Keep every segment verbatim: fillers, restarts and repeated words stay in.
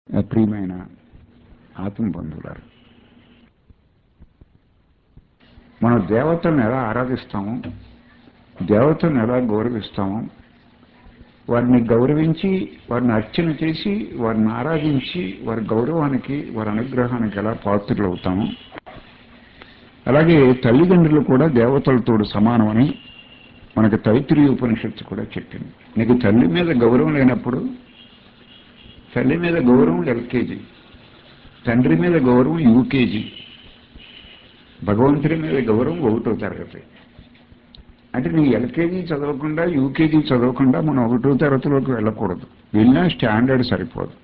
ప్రియమైన ఆత్మ బంధువులారు, మనం దేవతలను ఎలా ఆరాధిస్తామో, దేవతలను ఎలా గౌరవిస్తామో, వారిని గౌరవించి వారిని అర్చన చేసి వారిని ఆరాధించి వారి గౌరవానికి వారి అనుగ్రహానికి ఎలా పాత్రలు అవుతామో, అలాగే తల్లిదండ్రులు కూడా దేవతలతో సమానమని మనకు తైత్రీయ ఉపనిషత్తు కూడా చెప్పింది. నీకు తల్లి మీద గౌరవం లేనప్పుడు, తల్లి మీద గౌరవం ఎల్కేజీ, తండ్రి మీద గౌరవం యూకేజీ, భగవంతుడి మీద గౌరవం ఒకటో తరగతి. అంటే నీ ఎల్కేజీ చదవకుండా యూకేజీ చదవకుండా మనం ఒకటో తరగతిలోకి వెళ్ళకూడదు. వెళ్ళినా స్టాండర్డ్ సరిపోదు.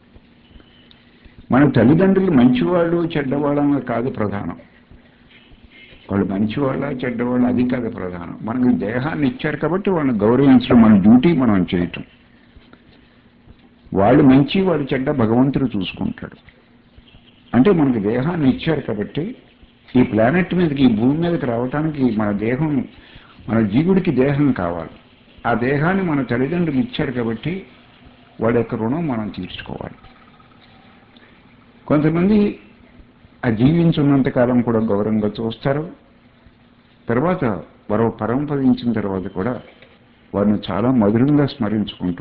మన తల్లిదండ్రులు మంచివాళ్ళు చెడ్డవాళ్ళ కాదు ప్రధానం. వాళ్ళు మంచివాళ్ళ చెడ్డవాళ్ళు అది కాదు ప్రధానం. మనకు దేహాన్ని ఇచ్చారు కాబట్టి వాళ్ళని గౌరవించడం మన డ్యూటీ, మనం చేయటం. వాళ్ళు మంచి వాళ్ళు చెడ్డ భగవంతుడు చూసుకుంటాడు. అంటే మనకు దేహాన్ని ఇచ్చారు కాబట్టి ఈ ప్లానెట్ మీదకి, ఈ భూమి మీదకి రావటానికి మన దేహం, మన జీవుడికి దేహం కావాలి. ఆ దేహాన్ని మన తల్లిదండ్రులు ఇచ్చారు కాబట్టి వాడి యొక్క రుణం మనం తీర్చుకోవాలి. కొంతమంది ఆ జీవించున్నంతకాలం కూడా గౌరవంగా చూస్తారు. తర్వాత వారు పరంపదించిన తర్వాత కూడా వారిని చాలా మధురంగా స్మరించుకుంటూ,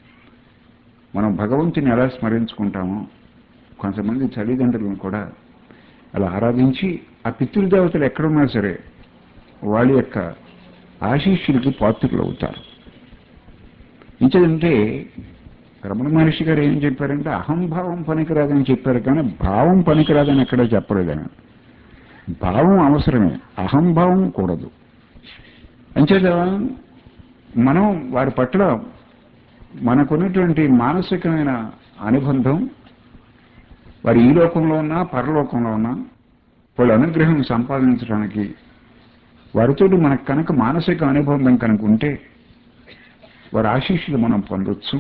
మనం భగవంతుని ఎలా స్మరించుకుంటామో కొంతమంది తల్లిదండ్రులను కూడా అలా ఆరాధించి ఆ పితృదేవతలు ఎక్కడున్నా సరే వాళ్ళ యొక్క ఆశీస్సులకి పాత్రులు అవుతారు. ఇంకేంటంటే రమణ మహర్షి గారు ఏం చెప్పారంటే అహంభావం పనికిరాదని చెప్పారు, కానీ భావం పనికిరాదని ఎక్కడ చెప్పలేదని. భావం అవసరమే, అహంభావం కూడదు. అంచేత మనం వారి పట్ల మనకున్నటువంటి మానసికమైన అనుబంధం, వారి ఈ లోకంలో ఉన్నా పరలోకంలో ఉన్నా వాళ్ళ అనుగ్రహం సంపాదించడానికి వారితో మనకు కనుక మానసిక అనుబంధం కనుక ఉంటే వారి ఆశీస్సులు మనం పొందొచ్చు.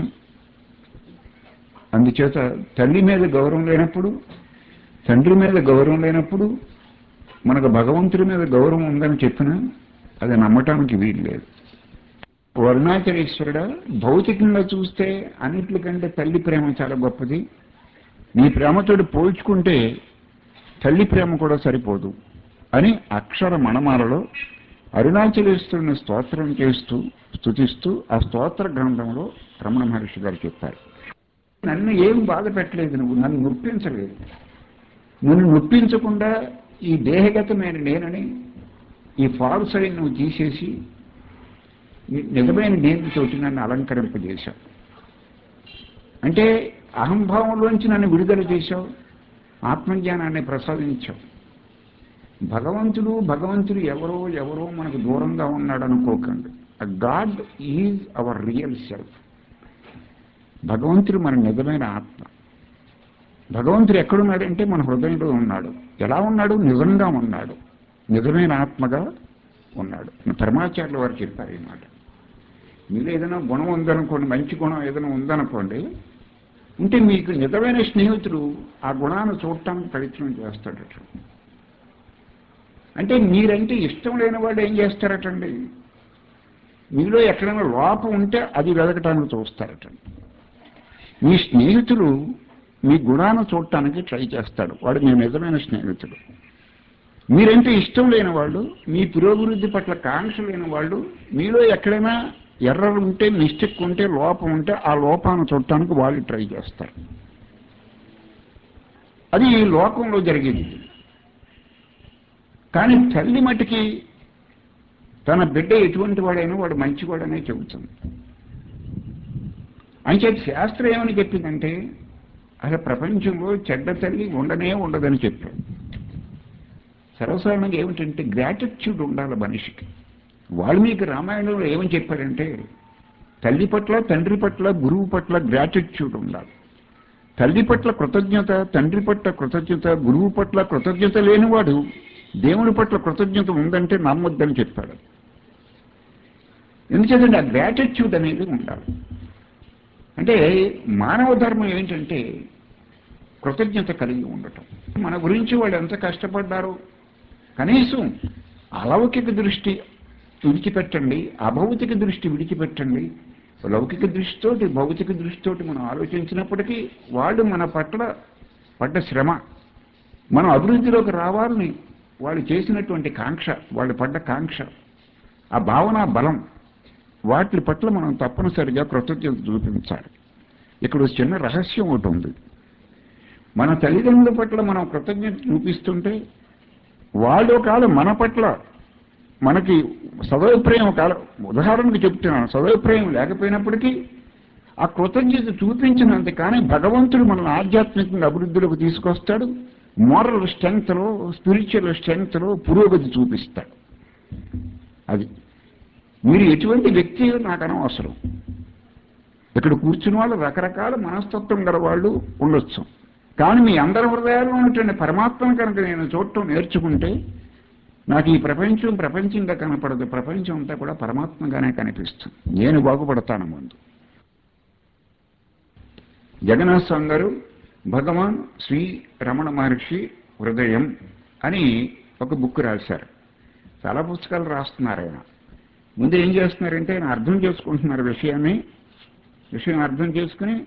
అందుచేత తల్లి మీద గౌరవం లేనప్పుడు, తండ్రి మీద గౌరవం లేనప్పుడు మనకు భగవంతుడి మీద గౌరవం ఉందని చెప్పినా అది నమ్మటానికి వీలు లేదు. అరుణాచలేశ్వరుడా, భౌతికంగా చూస్తే అన్నిటికంటే తల్లి ప్రేమ చాలా గొప్పది. నీ ప్రేమతోటి పోల్చుకుంటే తల్లి ప్రేమ కూడా సరిపోదు అని అక్షర మణమాలలో అరుణాచలేశ్వరుని స్తోత్రం చేస్తూ స్తుతిస్తూ ఆ స్తోత్ర గ్రంథంలో రమణ మహర్షి గారు చెప్పారు. నన్ను ఏం బాధ పెట్టలేదు, నువ్వు నన్ను నొప్పించలేదు. నన్ను నొప్పించకుండా ఈ దేహగతమైన నేనని ఈ ఫాల్స్ అయిన నువ్వు తీసేసి నిజమైన నేనుతోటి నన్ను అలంకరింపజేశావు. అంటే అహంభావంలోంచి నన్ను విడుదల చేశావు, ఆత్మజ్ఞానాన్ని ప్రసాదించావు. భగవంతుడు భగవంతుడు ఎవరో ఎవరో మనకు దూరంగా ఉన్నాడు అనుకోకండి. God is our real self. భగవంతుడు మన నిజమైన ఆత్మ. భగవంతుడు ఎక్కడున్నాడంటే మన హృదయంలో ఉన్నాడు. ఎలా ఉన్నాడు? నిజంగా ఉన్నాడు, నిజమైన ఆత్మగా ఉన్నాడు. పరమాచార్యుల వారు చెప్పారు ఈ మాట. మీరు ఏదైనా గుణం ఉందనుకోండి, మంచి గుణం ఏదైనా ఉందనుకోండి, ఉంటే మీకు నిజమైన స్నేహితుడు ఆ గుణాన్ని చూడటానికి ప్రయత్నం చేస్తాడట. అంటే మీరంటే ఇష్టం లేని వాళ్ళు ఏం చేస్తారటండి, మీలో ఎక్కడైనా లోపం ఉంటే అది వెతకటానికి చూస్తారట. మీ స్నేహితుడు మీ గుణాన్ని చూడటానికి ట్రై చేస్తాడు, వాడు మీ నిజమైన స్నేహితుడు. మీరంటే ఇష్టం లేని వాళ్ళు, మీ పురోభివృద్ధి పట్ల కాంక్ష లేని వాళ్ళు, మీలో ఎక్కడైనా ఎర్రలు ఉంటే, మిస్టేక్ ఉంటే, లోపం ఉంటే ఆ లోపాన్ని చూడటానికి వాళ్ళు ట్రై చేస్తారు. అది ఈ లోకంలో జరిగేది. కానీ తల్లి మటుకి తన బిడ్డ ఎటువంటి వాడైనా వాడు మంచివాడనే చెబుతుంది. అంచేత శాస్త్రం ఏమని చెప్పిందంటే అసలు ప్రపంచంలో చెడ్డ తల్లి ఉండనే ఉండదని చెప్పాడు. సర్వసాధారణంగా ఏమిటంటే గ్రాటిట్యూడ్ ఉండాలి మనిషికి. వాల్మీకి రామాయణంలో ఏమని చెప్పారంటే తల్లి పట్ల, తండ్రి పట్ల, గురువు పట్ల గ్రాటిట్యూడ్ ఉండాలి. తల్లి పట్ల కృతజ్ఞత, తండ్రి పట్ల కృతజ్ఞత, గురువు పట్ల కృతజ్ఞత లేనివాడు దేవుని పట్ల కృతజ్ఞత ఉందంటే నమ్మొద్దని చెప్పాడు. ఎందుకంటే ఆ గ్రాటిట్యూడ్ అనేది ఉండాలి. అంటే మానవ ధర్మం ఏంటంటే కృతజ్ఞత కలిగి ఉండటం. మన గురించి వాళ్ళు ఎంత కష్టపడ్డారో కనీసం అలౌకిక దృష్టి విడిచిపెట్టండి, అభౌతిక దృష్టి విడిచిపెట్టండి, లౌకిక దృష్టితోటి భౌతిక దృష్టితోటి మనం ఆలోచించినప్పటికీ వాళ్ళు మన పట్ల పడ్డ శ్రమ, మనం అభివృద్ధిలోకి రావాలని వాళ్ళు చేసినటువంటి కాంక్ష, వాళ్ళు పడ్డ కాంక్ష, ఆ భావన బలం, వాటి పట్ల మనం తప్పనిసరిగా కృతజ్ఞత చూపించాలి. ఇక్కడ ఒక చిన్న రహస్యం ఒకటి ఉంది. మన తల్లిదండ్రుల పట్ల మనం కృతజ్ఞత చూపిస్తుంటే వాళ్ళు కాదు మన పట్ల మనకి సదభిప్రాయం కాలం, ఉదాహరణకు చెప్తున్నాను, సదభిప్రాయం లేకపోయినప్పటికీ ఆ కృతజ్ఞత చూపించినంత కానీ భగవంతుడు మనల్ని ఆధ్యాత్మికంగా అభివృద్ధిలోకి తీసుకొస్తాడు. మోరల్ స్ట్రెంగ్త్లో, స్పిరిచువల్ స్ట్రెంగ్త్లో పురోగతి చూపిస్తాడు. అది మీరు ఎటువంటి వ్యక్తి నాకు అనవసరం. ఇక్కడ కూర్చున్న వాళ్ళు రకరకాల మనస్తత్వం గల వాళ్ళు ఉండొచ్చు, కానీ మీ అందరి హృదయాల్లో ఉన్నటువంటి పరమాత్మను కనుక నేను చూడటం నేర్చుకుంటే నాకు ఈ ప్రపంచం ప్రపంచంగా కనపడదు, ప్రపంచం అంతా కూడా పరమాత్మగానే కనిపిస్తుంది. నేను బాగుపడతాను. ముందు జగన్నాథ స్వామి గారు భగవాన్ శ్రీ రమణ మహర్షి హృదయం అని ఒక బుక్ రాశారు. చాలా పుస్తకాలు రాస్తున్నారు ఆయన. ముందు ఏం చేస్తున్నారంటే ఆయన అర్థం చేసుకుంటున్నారు విషయాన్ని, విషయం అర్థం చేసుకుని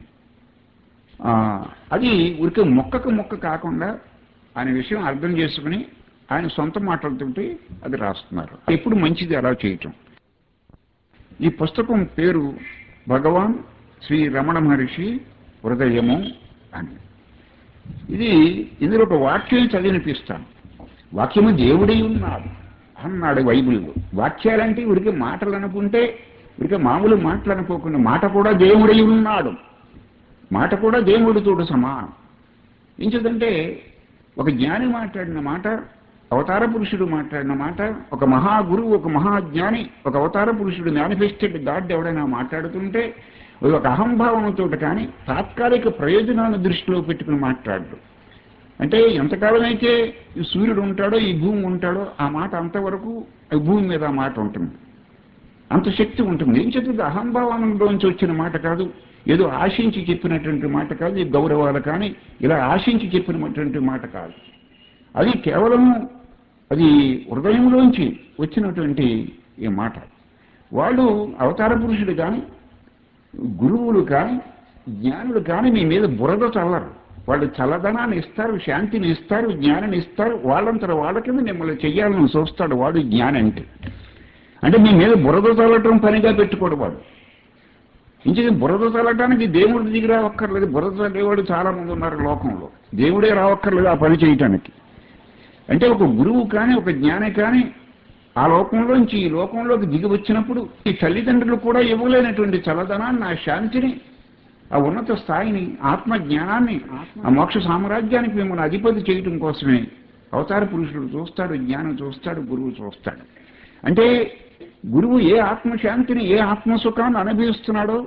అది ఊరికే మొక్కకు మొక్క కాకుండా ఆయన విషయం అర్థం చేసుకుని ఆయన సొంత మాటలతోటి అది రాస్తున్నారు. ఎప్పుడు మంచిది అలా చేయటం. ఈ పుస్తకం పేరు భగవాన్ శ్రీ రమణ మహర్షి హృదయము అని. ఇది ఇందులో ఒక వాక్యం చదివినిపిస్తాను. వాక్యము దేవుడై ఉన్నాడు అన్నాడు బైబిల్లో. వాక్యాలంటే ఊరికే మాటలు అనుకుంటే ఊరికే మామూలు మాటలు అనుకోకుండా మాట కూడా దేవుడై ఉన్నాడు, మాట కూడా దేవుడితో సమానం. ఇంకేదంటే ఒక జ్ఞాని మాట్లాడిన మాట, అవతార పురుషుడు మాట్లాడిన మాట, ఒక మహాగురువు, ఒక మహాజ్ఞాని, ఒక అవతార పురుషుడు మేనిఫెస్టెడ్ గాడ్ ఎవడైనా మాట్లాడుతుంటే ఒక అహంభావంతో కానీ తాత్కాలిక ప్రయోజనాలను దృష్టిలో పెట్టుకుని మాట్లాడు. అంటే ఎంతకాలం అయితే ఈ సూర్యుడు ఉంటాడో ఈ భూమి ఉంటాడో ఆ మాట అంతవరకు ఈ భూమి మీద ఆ మాట ఉంటుంది, అంత శక్తి ఉంటుంది. ఏం చెప్తుంది? అహంభావంలోంచి వచ్చిన మాట కాదు, ఏదో ఆశించి చెప్పినటువంటి మాట కాదు, ఈ గౌరవాలు కానీ ఇలా ఆశించి చెప్పినటువంటి మాట కాదు. అది కేవలం అది హృదయంలోంచి వచ్చినటువంటి ఈ మాట. వాళ్ళు అవతార పురుషుడు కానీ గురువులు కానీ జ్ఞానులు కానీ మీ మీద బురద చల్లరు. వాళ్ళు చల్లదనాన్ని ఇస్తారు, శాంతిని ఇస్తారు, జ్ఞానాన్ని ఇస్తారు. వాళ్ళంతా వాళ్ళ కింద మిమ్మల్ని చెయ్యాలని చూస్తాడు వాడు జ్ఞాని అంటే. అంటే మీ మీద బురద చల్లటం పనిగా పెట్టుకోడు వాడు. ఇంకేం బురద చల్లటానికి దేవుడి దిగి రావక్కర్లేదు. బురద చల్లేవాడు చాలా మంది ఉన్నారు లోకంలో, దేవుడే రావక్కర్లేదు ఆ పని చేయటానికి. అంటే ఒక గురువు కానీ ఒక జ్ఞాని కానీ ఆ లోకంలోంచి ఈ లోకంలోకి దిగి వచ్చినప్పుడు ఈ తల్లిదండ్రులు కూడా ఇవ్వలేనటువంటి చల్లదనాన్ని, ఆ శాంతిని, ఆ ఉన్నత స్థాయిని, ఆత్మజ్ఞానాన్ని, ఆ మోక్ష సామ్రాజ్యానికి మిమ్మల్ని అధిపతి చేయటం కోసమే అవతార పురుషుడు చూస్తాడు, జ్ఞానం చూస్తాడు, గురువు చూస్తాడు. అంటే గురువు ఏ ఆత్మశాంతిని, ఏ ఆత్మసుఖాన్ని అనుభవిస్తున్నాడో,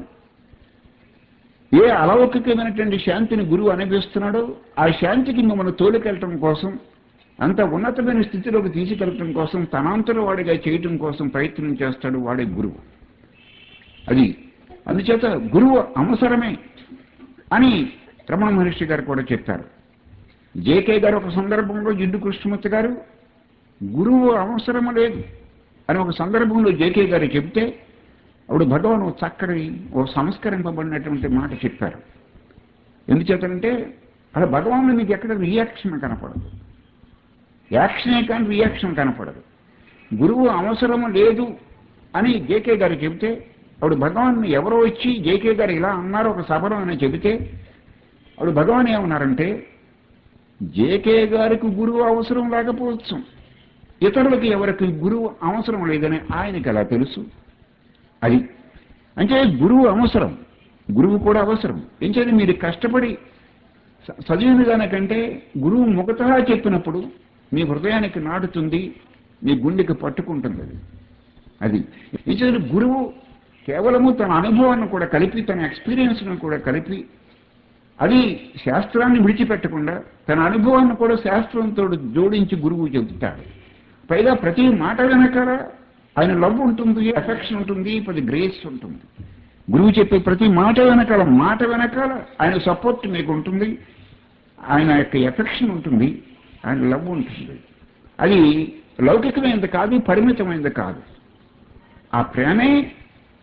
ఏ అలౌకికమైనటువంటి శాంతిని గురువు అనుభవిస్తున్నాడో ఆ శాంతికి మిమ్మల్ని తోలికెళ్ళటం కోసం, అంత ఉన్నతమైన స్థితిలోకి తీసుకెళ్ళటం కోసం, తనాంతర వాడిగా చేయటం కోసం ప్రయత్నం చేస్తాడు వాడే గురువు. అది అందుచేత గురువు అవసరమే అని రమణ మహర్షి గారు కూడా చెప్పారు. జేకే గారు ఒక సందర్భంలో జిడ్డు కృష్ణమూర్తి గారు గురువు అవసరం లేదు అని ఒక సందర్భంలో జేకే గారు చెప్తే అప్పుడు భగవాన్ ఓ చక్కటి ఓ సంస్కరింపబడినటువంటి మాట చెప్పారు. ఎందుచేతంటే అలా భగవాన్లో మీకు ఎక్కడ రియాక్షన్ కనపడదు, యాక్షనే కానీ రియాక్షన్ కనపడదు. గురువు అవసరం లేదు అని జేకే గారు చెబితే అప్పుడు భగవాన్ ఎవరో వచ్చి జేకే గారు ఇలా అన్నారు ఒక సభలో అని చెబితే అప్పుడు భగవాన్ ఏమన్నారంటే, జేకే గారికి గురువు అవసరం లేకపోవచ్చు, ఇతరులకు ఎవరికి గురువు అవసరం లేదని ఆయనకి ఎలా తెలుసు? అది అంటే గురువు అవసరం, గురువు కూడా అవసరం. ఏంటంటే మీరు కష్టపడి చదివిన దానికంటే గురువు ముఖతహా చెప్పినప్పుడు మీ హృదయానికి నాటుతుంది, మీ గుండెకి పట్టుకుంటుంది. అది అది నిజంగా గురువు కేవలము తన అనుభవాన్ని కూడా కలిపి, తన ఎక్స్పీరియన్స్ను కూడా కలిపి, అది శాస్త్రాన్ని విడిచిపెట్టకుండా తన అనుభవాన్ని కూడా శాస్త్రంతో జోడించి గురువు చెబుతాడు. పైగా ప్రతి మాట వెనకాల ఆయన లవ్ ఉంటుంది, ఎఫెక్షన్ ఉంటుంది, ప్రతి గ్రేస్ ఉంటుంది. గురువు చెప్పే ప్రతి మాట వెనకాల మాట వెనకాల ఆయన సపోర్ట్ మీకు ఉంటుంది, ఆయన యొక్క ఎఫెక్షన్ ఉంటుంది, ఆయన లవ్ ఉంటుంది. అది లౌకికమైనది కాదు, పరిమితమైనది కాదు. ఆ ప్రేమే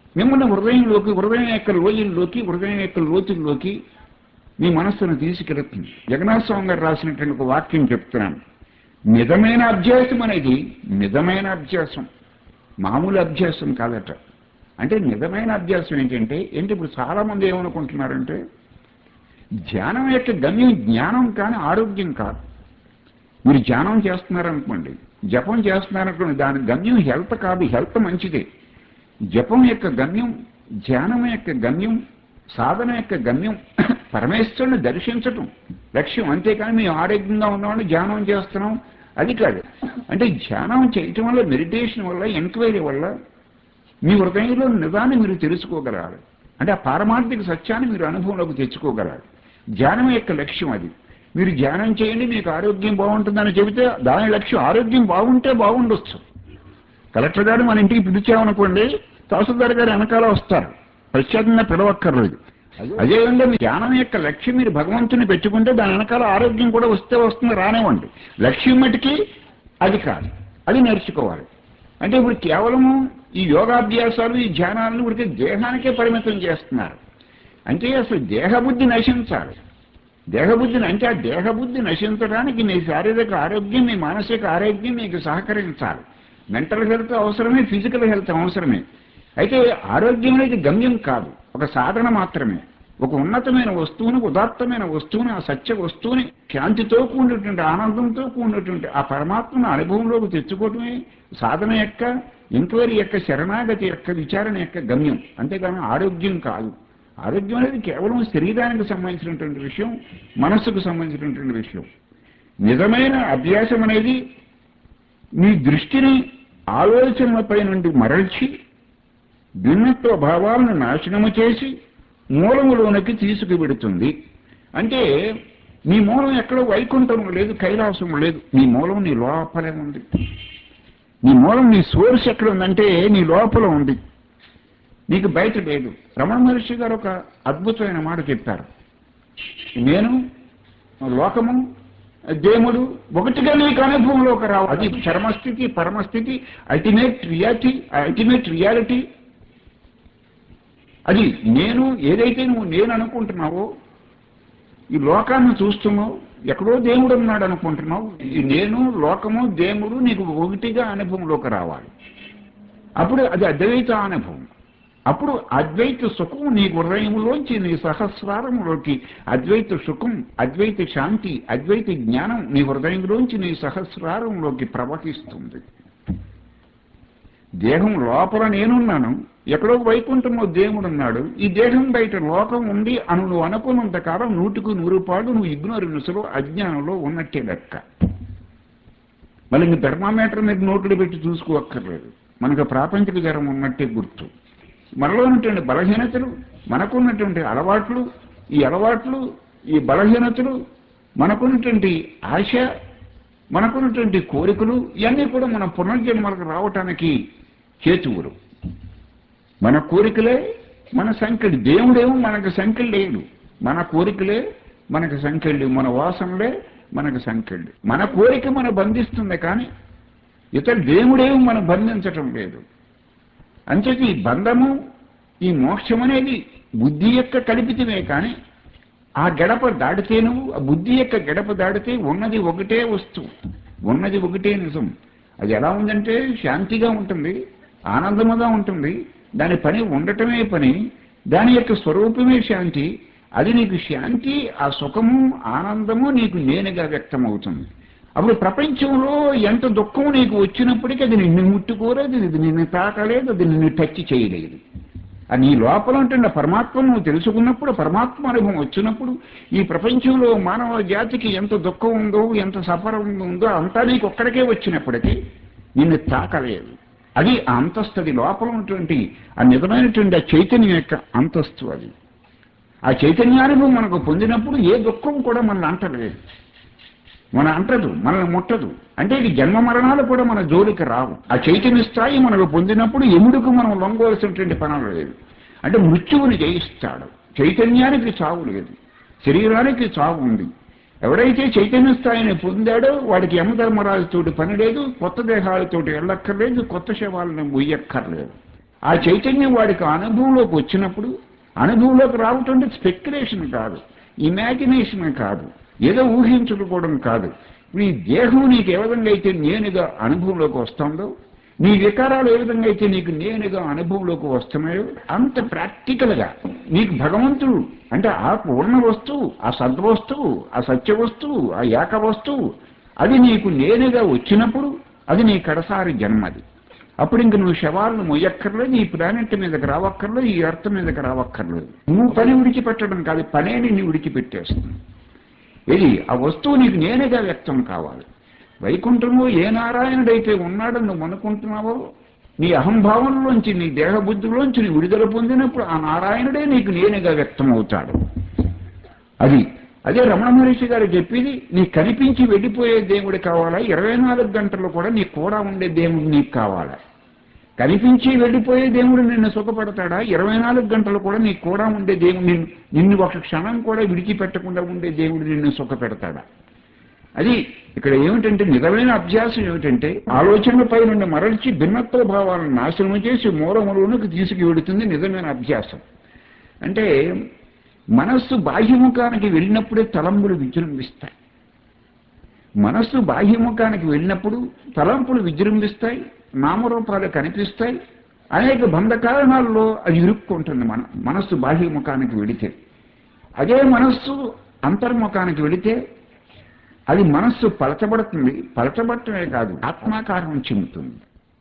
మిమ్మల్ని హృదయంలోకి, హృదయం యొక్క లోయల్లోకి, హృదయం యొక్క లోతుల్లోకి మీ మనస్సును తీసుకెళ్తుంది. జగన్నాథ స్వామి గారు రాసినటువంటి ఒక వాక్యం చెప్తున్నాను. నిజమైన అభ్యాసం అనేది నిజమైన అభ్యాసం, మామూలు అభ్యాసం కాదట. అంటే నిజమైన అభ్యాసం ఏంటంటే ఏంటి ఇప్పుడు చాలామంది ఏమనుకుంటున్నారంటే ధ్యానం యొక్క గమ్యం జ్ఞానం కానీ ఆరోగ్యం కాదు. మీరు ధ్యానం చేస్తున్నారనుకోండి, జపం చేస్తున్నారనుకోండి, దాని గమ్యం హెల్త్ కాదు, హెల్త్ మంచిదే. జపం యొక్క గమ్యం, ధ్యానం యొక్క గమ్యం, సాధన యొక్క గమ్యం పరమేశ్వరుని దర్శించటం లక్ష్యం. అంతేకాని మేము ఆరోగ్యంగా ఉన్నామని ధ్యానం చేస్తున్నాం అది కాదు. అంటే ధ్యానం చేయటం వల్ల, మెడిటేషన్ వల్ల, ఎంక్వైరీ వల్ల మీ హృదయంలో నిజాన్ని మీరు తెలుసుకోగలగాలి. అంటే ఆ పారమార్థిక సత్యాన్ని మీరు అనుభవంలోకి తెచ్చుకోగలగాలి. ధ్యానం యొక్క లక్ష్యం అది. మీరు ధ్యానం చేయండి మీకు ఆరోగ్యం బాగుంటుందని చెబితే దాని లక్ష్యం ఆరోగ్యం బాగుంటే బాగుండొచ్చు. కలెక్టర్ గారు మన ఇంటికి పిలిచామనుకోండి, తహసీల్దార్ గారు వెనకాల వస్తారు, ప్రత్యేకంగా పిలవక్కర్లేదు. అదేవిధంగా మీ ధ్యానం యొక్క లక్ష్యం మీరు భగవంతుని పెట్టుకుంటే దాని వెనకాల ఆరోగ్యం కూడా వస్తే వస్తుంది, రానివ్వండి. లక్ష్యం మటుకి అది కాదు, అది నేర్చుకోవాలి. అంటే ఇప్పుడు కేవలము ఈ యోగాభ్యాసాలు, ఈ ధ్యానాలను ఉడికి దేహానికే పరిమితం చేస్తున్నారు. అంటే అసలు దేహబుద్ధి నశించాలి. దేహబుద్ధిని అంటే ఆ దేహబుద్ధి నశించడానికి మీ శారీరక ఆరోగ్యం, మీ మానసిక ఆరోగ్యం మీకు సహకరించాలి. మెంటల్ హెల్త్ అవసరమే, ఫిజికల్ హెల్త్ అవసరమే. అయితే ఆరోగ్యం అనేది గమ్యం కాదు, ఒక సాధన మాత్రమే. ఒక ఉన్నతమైన వస్తువుని, ఉదాత్తమైన వస్తువుని, ఆ సత్య వస్తువుని శాంతితో కూడినటువంటి, ఆనందంతో కూడినటువంటి ఆ పరమాత్మను అనుభవంలోకి తెచ్చుకోవటమే సాధన యొక్క, ఎంక్వైరీ యొక్క, శరణాగతి యొక్క, విచారణ యొక్క గమ్యం. అంతేకాని ఆరోగ్యం కాదు. ఆరోగ్యం అనేది కేవలం శరీరానికి సంబంధించినటువంటి విషయం, మనస్సుకు సంబంధించినటువంటి విషయం. నిజమైన అభ్యాసం అనేది మీ దృష్టిని ఆలోచనలపై నుండి మరల్చి భిన్నత్వ భావాలను నాశనము చేసి మూలములోనికి తీసుకువెడుతుంది. అంటే మీ మూలం ఎక్కడో వైకుంఠం లేదు, కైలాసం లేదు, మీ మూలం నీ లోపలే ఉంది. నీ మూలం, నీ సోర్స్ ఎక్కడ ఉందంటే నీ లోపల ఉంది, నీకు బయట లేదు. రమణ మహర్షి గారు ఒక అద్భుతమైన మాట చెప్పారు. నేను, లోకము, దేవుడు ఒకటిగా నీకు అనుభవంలోకి రావు. అది చరమస్థితి, పరమస్థితి, అల్టిమేట్ రియాలిటీ. అల్టిమేట్ రియాలిటీ అది. నేను ఏదైతే నువ్వు నేను అనుకుంటున్నావో, ఈ లోకాన్ని చూస్తున్నావు, ఎక్కడో దేవుడు ఉన్నాడు అనుకుంటున్నావు, ఈ నేను, లోకము, దేవుడు నీకు ఒకటిగా అనుభవంలోకి రావాలి. అప్పుడు అది అద్వైత అనుభవం. అప్పుడు అద్వైత సుఖం నీ హృదయంలోంచి, నీ సహస్రారంలోకి అద్వైత సుఖం, అద్వైత శాంతి, అద్వైత జ్ఞానం నీ హృదయంలోంచి, నీ సహస్రారంలోకి ప్రవహిస్తుంది. దేహం లోపల నేనున్నాను, ఎక్కడో వైకుంఠంలో దేవుడున్నాడు, ఈ దేహం బయట లోకం ఉంది అని నువ్వు అనుకున్నంత కాలం నూటికి నూరు పాటు నువ్వు ఇగ్నోరెన్స్లో, అజ్ఞానంలో ఉన్నట్టే లెక్క. మళ్ళీ ఇంక థర్మామీటర్ మీద నోట్లు పెట్టి చూసుకోక్కర్లేదు, మనకు ప్రాపంచిక జ్వరం ఉన్నట్టే గుర్తు. మనలో ఉన్నటువంటి బలహీనతలు, మనకున్నటువంటి అలవాట్లు, ఈ అలవాట్లు, ఈ బలహీనతలు, మనకున్నటువంటి ఆశ, మనకున్నటువంటి కోరికలు, ఇవన్నీ కూడా మన పునర్జన్మలకు రావటానికి హేతువులు. మన కోరికలే మన సంఖ్యలు. దేవుడేమో మనకు సంఖ్యలు లేడు, మన కోరికలే మనకు సంఖ్యలు, మన వాసనలే మనకు సంఖ్యలు. మన కోరిక మన బంధిస్తుంది కానీ ఇతర దేవుడేమో మనం బంధించటం లేదు. అంచేది ఈ బంధము, ఈ మోక్షం అనేది బుద్ధి యొక్క కల్పితమే. కానీ ఆ గడప దాటితేను, ఆ బుద్ధి యొక్క గడప దాటితే ఉన్నది ఒకటే వస్తువు, ఉన్నది ఒకటే నిజం. అది ఎలా ఉందంటే శాంతిగా ఉంటుంది, ఆనందముగా ఉంటుంది, దాని పని ఉండటమే పని, దాని యొక్క స్వరూపమే శాంతి. అది నీకు శాంతి, ఆ సుఖము, ఆనందము నీకు నేనుగా వ్యక్తమవుతుంది. అప్పుడు ప్రపంచంలో ఎంత దుఃఖం నీకు వచ్చినప్పటికీ అది నిన్ను ముట్టుకోలేదు, అది నిన్ను తాకలేదు, అది నిన్ను టచ్ చేయలేదు. అది నీ లోపల ఉంటున్న పరమాత్మను నువ్వు తెలుసుకున్నప్పుడు, పరమాత్మ అనుభవం వచ్చినప్పుడు ఈ ప్రపంచంలో మానవ జాతికి ఎంత దుఃఖం ఉందో, ఎంత సఫరం ఉందో అంతా నీకు ఒక్కడికే వచ్చినప్పటికీ నిన్ను తాకలేదు. అది ఆ అంతస్తు, అది లోపల ఉన్నటువంటి ఆ నిజమైనటువంటి ఆ చైతన్యం యొక్క అంతస్తు. అది ఆ చైతన్యానుభవం మనకు పొందినప్పుడు ఏ దుఃఖం కూడా మనల్ని అంటలేదు, మన అంటదు, మనల్ని ముట్టదు. అంటే ఇది జన్మ మరణాలు కూడా మన జోలికి రావు. ఆ చైతన్య స్థాయి మనకు పొందినప్పుడు ఎముడుకు మనం లొంగవలసినటువంటి పనులు లేదు. అంటే మృత్యువుని జయిస్తాడు. చైతన్యానికి చావు లేదు, శరీరానికి చావు ఉంది. ఎవడైతే చైతన్య స్థాయిని పొందాడో వాడికి యమధర్మరాజుతోటి పని లేదు, కొత్త దేహాలతోటి వెళ్ళక్కర్లేదు, కొత్త శవాలను మొయ్యక్కర్లేదు. ఆ చైతన్యం వాడికి అనుభవంలోకి వచ్చినప్పుడు, అనుభవంలోకి రావటం అంటే స్పెక్యులేషన్ కాదు, ఇమాజినేషన్ కాదు, ఏదో ఊహించుకోవడం కాదు. నీ దేహం నీకు ఏ విధంగా అయితే నేనుగా అనుభవంలోకి వస్తుందో, నీ వికారాలు ఏ విధంగా అయితే నీకు నేనుగా అనుభవంలోకి వస్తున్నాయో, అంత ప్రాక్టికల్గా నీకు భగవంతుడు అంటే ఆ పూర్ణ వస్తువు, ఆ సద్వస్తువు, ఆ సత్య వస్తువు, ఆ ఏక వస్తువు అది నీకు నేనుగా వచ్చినప్పుడు అది నీ కడసారి జన్మది. అప్పుడు ఇంక నువ్వు శవాలను మొయ్యక్కర్లేదు, ఈ ప్లానెట్ మీదకి రావక్కర్లేదు, ఈ ఎర్త్ మీదకి రావక్కర్లేదు. నువ్వు పని విడిచిపెట్టడం కాదు, పనే నిన్ను విడిచిపెట్టేస్తుంది. ఇది ఆ వస్తువు నీకు నేనుగా వ్యక్తం కావాలి. వైకుంఠంలో ఏ నారాయణుడైతే ఉన్నాడో నువ్వు అనుకుంటున్నావో, నీ అహంభావంలోంచి నీ దేహబుద్ధిలోంచి నీ విడుదల పొందినప్పుడు ఆ నారాయణుడే నీకు నేనుగా వ్యక్తం అవుతాడు. అది అదే రమణ మహర్షి గారు చెప్పేది, నీ కనిపించి వెళ్ళిపోయే దేవుడు కావాలా, ఇరవై నాలుగు గంటలు కూడా నీ కూడా ఉండే దేవుడు నీకు కావాలా? కనిపించి వెళ్ళిపోయే దేవుడు నిన్ను సుఖపడతాడా? ఇరవై నాలుగు గంటలు కూడా నీకు కూడా ఉండే దేవుడు నిన్ను నిన్ను ఒక క్షణం కూడా విడిచిపెట్టకుండా ఉండే దేవుడు నిన్ను సుఖపెడతాడా? అది ఇక్కడ ఏమిటంటే నిజమైన అభ్యాసం ఏమిటంటే ఆలోచనలపై నుండి మరల్చి భిన్నత్వ భావాలను నాశనం చేసి మూలములోనికి తీసుకువెడుతుంది నిజమైన అభ్యాసం. అంటే మనస్సు బాహ్యముఖానికి వెళ్ళినప్పుడే తలంపులు విజృంభిస్తాయి. మనస్సు బాహ్యముఖానికి వెళ్ళినప్పుడు తలంపులు విజృంభిస్తాయి, నామరూపాలు కనిపిస్తాయి. అనేక బంధ కారణాల్లో అది ఇరుక్కుంటుంది. మన మనస్సు బాహ్యముఖానికి వెళితే, అదే మనస్సు అంతర్ముఖానికి వెళితే అది మనస్సు పలచబడుతుంది. పలచబడటమే కాదు, ఆత్మాకారం చెందుతుంది.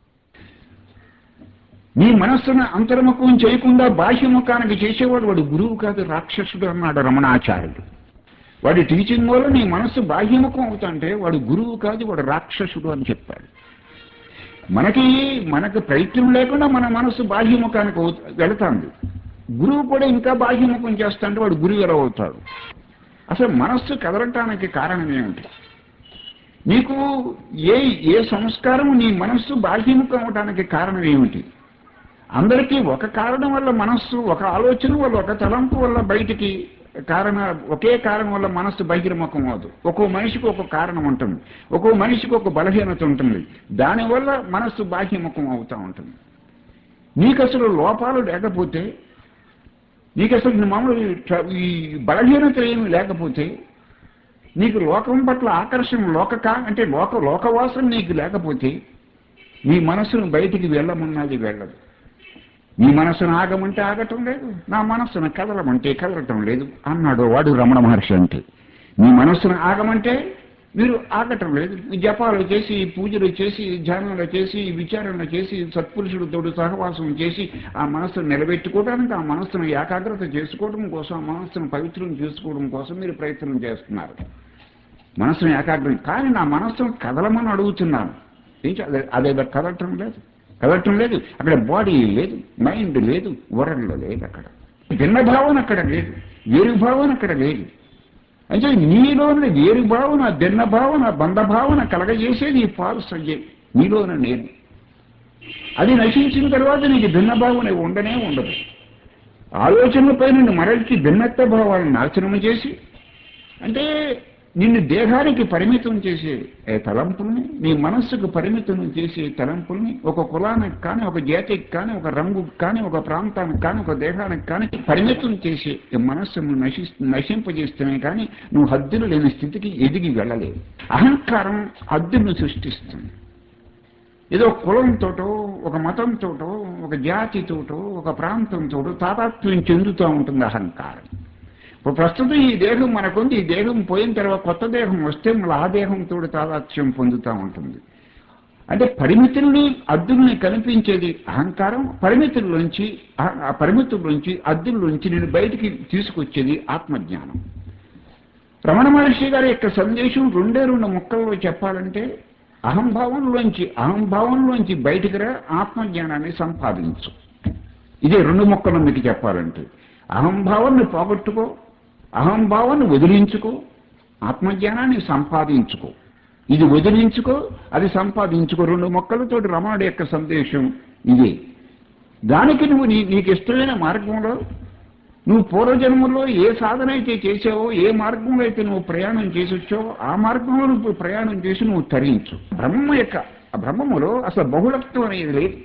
నీ మనస్సును అంతర్ముఖం చేయకుండా బాహ్యముఖానికి చేసేవాడు వాడు గురువు కాదు, రాక్షసుడు అన్నాడు రమణాచార్యుడు. వాడి టీచింగ్ వల్ల నీ మనస్సు బాహ్యముఖం అవుతుంటే వాడు గురువు కాదు, వాడు రాక్షసుడు అని చెప్పాడు. మనకి మనకు ప్రయత్నం లేకుండా మన మనస్సు బాహ్యముఖానికి వెళుతుంది. గురువు కూడా ఇంకా బాహ్యముఖం చేస్తాంటే వాడు గురువు ఎలా అవుతాడు? అసలు మనస్సు కదలటానికి కారణం ఏమిటి? నీకు ఏ ఏ సంస్కారం నీ మనస్సు బాహ్యముఖం అవటానికి కారణం ఏమిటి? అందరికీ ఒక కారణం వల్ల మనస్సు, ఒక ఆలోచన వల్ల, ఒక తలంపు వల్ల బయటికి కారణ ఒకే కారణం వల్ల మనస్సు బహిర్ముఖం అవదు. ఒక్కో మనిషికి ఒక కారణం ఉంటుంది, ఒక్కో మనిషికి ఒక బలహీనత ఉంటుంది. దానివల్ల మనస్సు బాహ్యముఖం అవుతూ ఉంటుంది. నీకు అసలు లోపాలు లేకపోతే, నీకు అసలు మామూలు ఈ బలహీనతలు ఏమి లేకపోతే, నీకు లోకం పట్ల ఆకర్షణ లోక కా అంటే లోక లోకవాసన నీకు లేకపోతే నీ మనస్సును బయటికి వెళ్ళమన్నది వెళ్ళదు. నీ మనస్సును ఆగమంటే ఆగటం లేదు, నా మనస్సును కదలమంటే కదలటం లేదు అన్నాడు వాడు రమణ మహర్షి. అంటే నీ మనస్సును ఆగమంటే మీరు ఆగటం లేదు. జపాలు చేసి, పూజలు చేసి, ధ్యానాలు చేసి, విచారణ చేసి, సత్పురుషుడితో సహవాసం చేసి ఆ మనస్సును నిలబెట్టుకోవడానికి, ఆ మనస్సును ఏకాగ్రత చేసుకోవడం కోసం, ఆ మనస్సును పవిత్రం చేసుకోవడం కోసం మీరు ప్రయత్నం చేస్తున్నారు. మనస్సును ఏకాగ్రం కానీ నా మనస్సును కదలమని అడుగుతున్నాను. ఏంటి అదే అదేదో కదలటం లేదు, కదలటం లేదు. అక్కడ బాడీ లేదు, మైండ్ లేదు, వరల్డ్ లేదు. అక్కడ భిన్న భావన అక్కడ లేదు, వేరు భావన అక్కడ లేదు. అంటే నీలోని వేరు భావన, భిన్న భావన, బంధ భావన కలగజేసేది ఈ ఫాల్స్ అయ్యే నీలోన నేను. అది నశించిన తర్వాత నీకు భిన్న భావన ఉండనే ఉండదు. ఆలోచనలపై నుండి మరల్చి భిన్నత్వ భావాలను నాశనం చేసి, అంటే నిన్ను దేహానికి పరిమితం చేసే తలంపుల్ని, నీ మనస్సుకు పరిమితం చేసే తలంపుల్ని, ఒక కులానికి కానీ, ఒక జాతికి కానీ, ఒక రంగుకి కానీ, ఒక ప్రాంతానికి కానీ, ఒక దేహానికి కానీ పరిమితం చేసే మనస్సును నశి నశింపజేస్తేనే కానీ నువ్వు హద్దులు లేని స్థితికి ఎదిగి వెళ్ళలేవు. అహంకారం హద్దులను సృష్టిస్తుంది. ఏదో కులంతోటో, ఒక మతంతోటో, ఒక జాతితోటో, ఒక ప్రాంతంతోటో తాదాత్మ్యం చెందుతూ ఉంటుంది అహంకారం. ఇప్పుడు ప్రస్తుతం ఈ దేహం మనకుంది, ఈ దేహం పోయిన తర్వాత కొత్త దేహం వస్తే మళ్ళీ ఆ దేహంతో తాదాత్మ్యం పొందుతూ ఉంటుంది. అంటే పరిమితుల్ని, అద్దుల్ని కనిపించేది అహంకారం. పరిమితుల్లోంచి, ఆ పరిమితుల్లోంచి, అద్దుల్లోంచి నేను బయటికి తీసుకొచ్చేది ఆత్మజ్ఞానం. రమణ మహర్షి గారి యొక్క సందేశం రెండే రెండు ముక్కల్లో చెప్పాలంటే, అహంభావంలోంచి అహంభావంలోంచి బయటికి రా, ఆత్మజ్ఞానాన్ని సంపాదించు. ఇదే రెండు ముక్కలు మీకు చెప్పాలంటే. అహంభావాన్ని పోగొట్టుకో, అహంభావాన్ని వదిలించుకో, ఆత్మజ్ఞానాన్ని సంపాదించుకో. ఇది వదిలించుకో, అది సంపాదించుకో. రెండు మొక్కలతోటి రమణుడి యొక్క సందేశం ఇదే. దానికి నువ్వు నీ నీకు ఇష్టమైన మార్గంలో, నువ్వు పూర్వజన్మలో ఏ సాధన అయితే చేసావో, ఏ మార్గంలో అయితే నువ్వు ప్రయాణం చేసి వచ్చావో ఆ మార్గంలో నువ్వు ప్రయాణం చేసి నువ్వు తరించు. బ్రహ్మ యొక్క ఆ బ్రహ్మములో అసలు బహుళత్వం అనేది లేదు.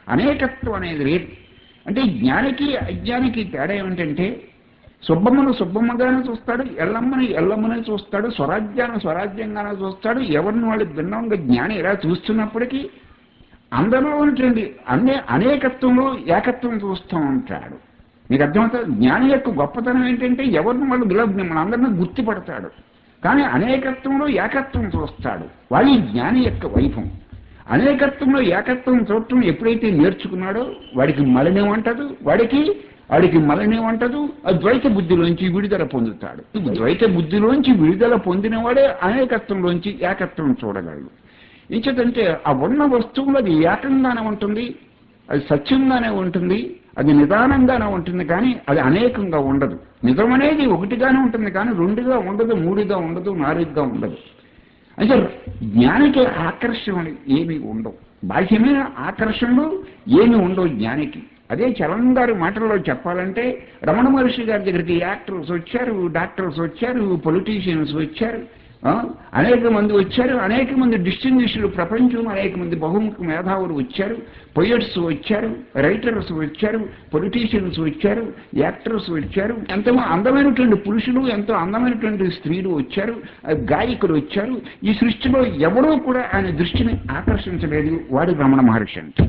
అనేకత్వం అనేది లేదు. అంటే జ్ఞానికి అజ్ఞానికి తేడా ఏమిటంటే సుబ్బమ్మను సుబ్బమ్మగానే చూస్తాడు, ఎల్లమ్మని ఎల్లమ్మనే చూస్తాడు, స్వరాజ్యాన్ని స్వరాజ్యంగానే చూస్తాడు. ఎవరిని వాడు భిన్నంగా జ్ఞాని ఇలా చూస్తున్నప్పటికీ అందరిలో ఉన్నటువంటి అనే అనేకత్వంలో ఏకత్వం చూస్తూ ఉంటాడు. మీకు అర్థమవుతుంది. జ్ఞాని యొక్క గొప్పతనం ఏంటంటే ఎవరిని వాళ్ళు ఇలా మన అందరినీ గుర్తుపడతాడు, కానీ అనేకత్వంలో ఏకత్వం చూస్తాడు. వాడి జ్ఞాని యొక్క వైభవం. అనేకత్వంలో ఏకత్వం చూడటం ఎప్పుడైతే నేర్చుకున్నాడో వాడికి మలినం అంటదు, వాడికి వాడికి మలినం అంటదు. ఆ ద్వైత బుద్ధిలోంచి విడుదల పొందుతాడు. ద్వైత బుద్ధిలోంచి విడుదల పొందినవాడే అనేకత్వంలోంచి ఏకత్వం చూడగలడు. ఇంచేతంటే ఆ ఉన్న వస్తువులు అది ఏకంగానే ఉంటుంది, అది సత్యంగానే ఉంటుంది, అది నిదానంగానే ఉంటుంది, కానీ అది అనేకంగా ఉండదు. నిజం అనేది ఒకటిగానే ఉంటుంది, కానీ రెండుగా ఉండదు, మూడుగా ఉండదు, నాలుగుగా ఉండదు. అంటే జ్ఞానికి ఆకర్షణలు ఏమీ ఉండవు, బాహ్యమైన ఆకర్షణలు ఏమీ ఉండవు జ్ఞానికి. అదే చలం గారి మాటల్లో చెప్పాలంటే రమణ మహర్షి గారి దగ్గరికి యాక్టర్స్ వచ్చారు, డాక్టర్స్ వచ్చారు, పొలిటీషియన్స్ వచ్చారు, అనేక మంది వచ్చారు, అనేక మంది డిస్టింగ్విష్డ్ ప్రపంచంలో అనేక మంది బహుముఖ మేధావులు వచ్చారు, పొయిట్స్ వచ్చారు, రైటర్స్ వచ్చారు, పొలిటీషియన్స్ వచ్చారు, యాక్టర్స్ వచ్చారు, ఎంతో అందమైనటువంటి పురుషులు, ఎంతో అందమైనటువంటి స్త్రీలు వచ్చారు, గాయకులు వచ్చారు. ఈ సృష్టిలో ఎవడూ కూడా ఆయన దృష్టిని ఆకర్షించలేదు. వాడు రమణ మహర్షి అంటే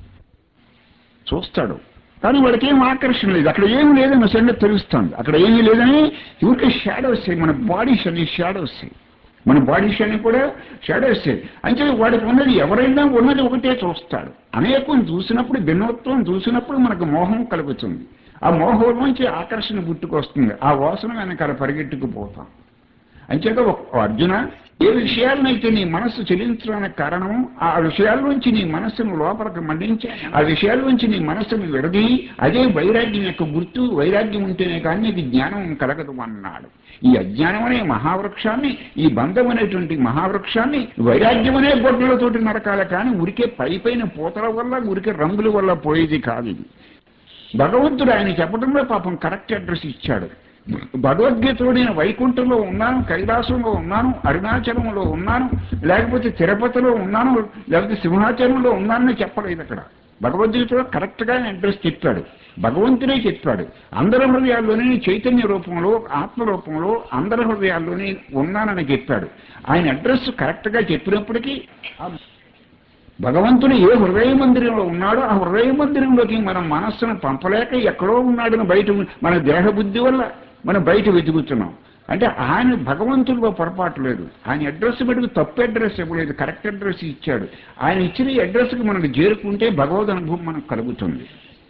చూస్తాడు, కానీ వాడికి ఏం ఆకర్షణ లేదు. అక్కడ ఏమి లేదని సంగతి తెలుస్తుంది. అక్కడ ఏమీ లేదని ఊరికే షాడోస్, మన బాడీస్ అన్ని షాడోస్, మన బాడీస్ అన్ని కూడా షాడోస్. అంటే వాడికి ఉన్నది ఎవరైనా ఉన్నది ఒకటే చూస్తాడు. అనేకం చూసినప్పుడు, భిన్నత్వం చూసినప్పుడు మనకు మోహం కలుగుతుంది. ఆ మోహం నుంచి ఆకర్షణ పుట్టుకొస్తుంది. ఆ వాసన వెనకాల పరిగెట్టుకుపోతాం. అంచేత అర్జున, ఏ విషయాలనైతే నీ మనస్సు చెలించడానికి కారణము ఆ విషయాల నుంచి నీ మనస్సును లోపలికి మళ్లించి ఆ విషయాల నుంచి నీ మనస్సును విడది, అదే వైరాగ్యం యొక్క గుర్తు. వైరాగ్యం ఉంటేనే కానీ నీకు జ్ఞానం కలగదు అన్నాడు. ఈ అజ్ఞానం అనే మహావృక్షాన్ని, ఈ బంధం అనేటువంటి మహావృక్షాన్ని వైరాగ్యం అనే గొడ్డలతోటి నరకాల, కానీ ఉరికే పై పైన పూతల వల్ల, ఉరికే రంగుల వల్ల పోయేది కాదు ఇది. భగవంతుడు ఆయన చెప్పడంలో పాపం కరెక్ట్ అడ్రస్ ఇచ్చాడు. భగవద్గీతలో నేను వైకుంఠంలో ఉన్నాను, కైలాసంలో ఉన్నాను, అరుణాచలంలో ఉన్నాను, లేకపోతే తిరుపతిలో ఉన్నాను, లేకపోతే సింహాచలంలో ఉన్నానని చెప్పలేదు. అక్కడ భగవద్గీతలో కరెక్ట్గా అడ్రస్ చెప్పాడు. భగవంతుడే చెప్పాడు. అందరి హృదయాల్లోనే చైతన్య రూపంలో, ఆత్మరూపంలో అందరి హృదయాల్లోనే ఉన్నానని చెప్పాడు. ఆయన అడ్రస్ కరెక్ట్గా చెప్పినప్పటికీ భగవంతుడు ఏ హృదయ మందిరంలో ఉన్నాడో ఆ హృదయ మందిరంలోకి మన మనస్సును పంపలేక ఎక్కడో ఉన్నాడని బయట మన దేహబుద్ధి వల్ల మనం బయట వెతుకుతున్నాం. అంటే ఆయన భగవంతుడిలో పొరపాటు లేదు. ఆయన అడ్రస్ బట్టి తప్పు అడ్రస్ ఇవ్వలేదు, కరెక్ట్ అడ్రస్ ఇచ్చాడు. ఆయన ఇచ్చిన అడ్రస్కి మనకు చేరుకుంటే భగవద్ అనుభవం మనకు కలుగుతుంది.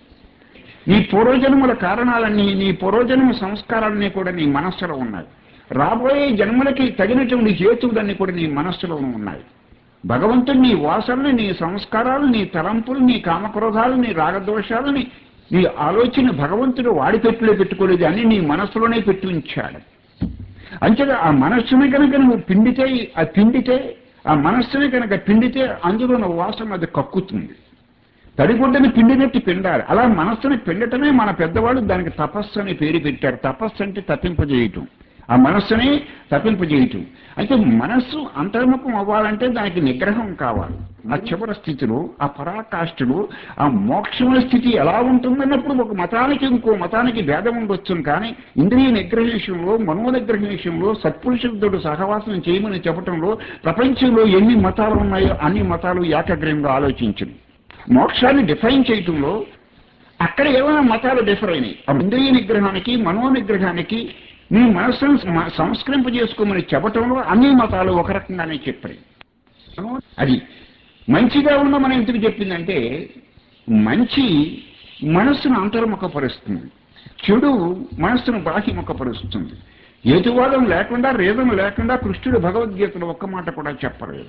నీ పూర్వజన్మల కారణాలన్నీ, నీ పూర్వజన్మ సంస్కారాలన్నీ కూడా నీ మనస్సులో ఉన్నాయి. రాబోయే జన్మలకి తగినటువంటి హేతువులన్నీ కూడా నీ మనస్సులో ఉన్నాయి. భగవంతుడు నీ వాసనలు, నీ సంస్కారాలు, నీ తలంపులు, నీ కామక్రోధాలు, నీ రాగదోషాలని, నీ ఆలోచన భగవంతుడు వాడి పెట్టులో పెట్టుకోలేదు, అని నీ మనస్సులోనే పెట్టి ఉంచాడు. అంతేగా ఆ మనస్సుని కనుక నువ్వు పిండితే, ఆ పిండితే ఆ మనస్సుని కనుక పిండితే అందులో ఉన్న వాసన అది కక్కుతుంది. తడిగుడ్డని పిండినట్టు పిండాలి. అలా మనస్సుని పిండటమే మన పెద్దవాళ్ళు దానికి తపస్సు అని పేరు పెట్టారు. తపస్సు అంటే తప్పింపజేయటం, ఆ మనస్సుని తప్పింపజేయటం. అయితే మనస్సు అంతర్ముఖం అవ్వాలంటే దానికి నిగ్రహం కావాలి. ఆ చివరి స్థితిలో, ఆ పరాకాష్ఠలో, ఆ మోక్షమైన స్థితి ఎలా ఉంటుందన్నప్పుడు ఒక మతానికి ఇంకో మతానికి భేదం ఉండొచ్చు, కానీ ఇంద్రియ నిగ్రహ విషయంలో, మనో నిగ్రహ విషయంలో, సత్పురుషులతో సహవాసం చేయమని చెప్పడంలో ప్రపంచంలో ఎన్ని మతాలు ఉన్నాయో అన్ని మతాలు ఏకగ్రీవంగా ఆలోచించింది. మోక్షాన్ని డిఫైన్ చేయటంలో అక్కడ ఏమైనా మతాలు డిఫర్ అయినాయి. ఇంద్రియ నిగ్రహానికి, మనో నిగ్రహానికి, నీ మనస్సును సంస్కరింపజేసుకోమని చెప్పటంలో అన్ని మతాలు ఒక రకంగానే చెప్పాయి. అది మంచిగా ఉన్న మనం ఎందుకు చెప్పిందంటే, మంచి మనస్సును అంతర్ముఖపరుస్తుంది, చెడు మనస్సును బాహ్యముఖపరుస్తుంది. హేతువాదం లేకుండా, రీజన్ లేకుండా కృష్ణుడు భగవద్గీతలో ఒక్క మాట కూడా చెప్పలేదు.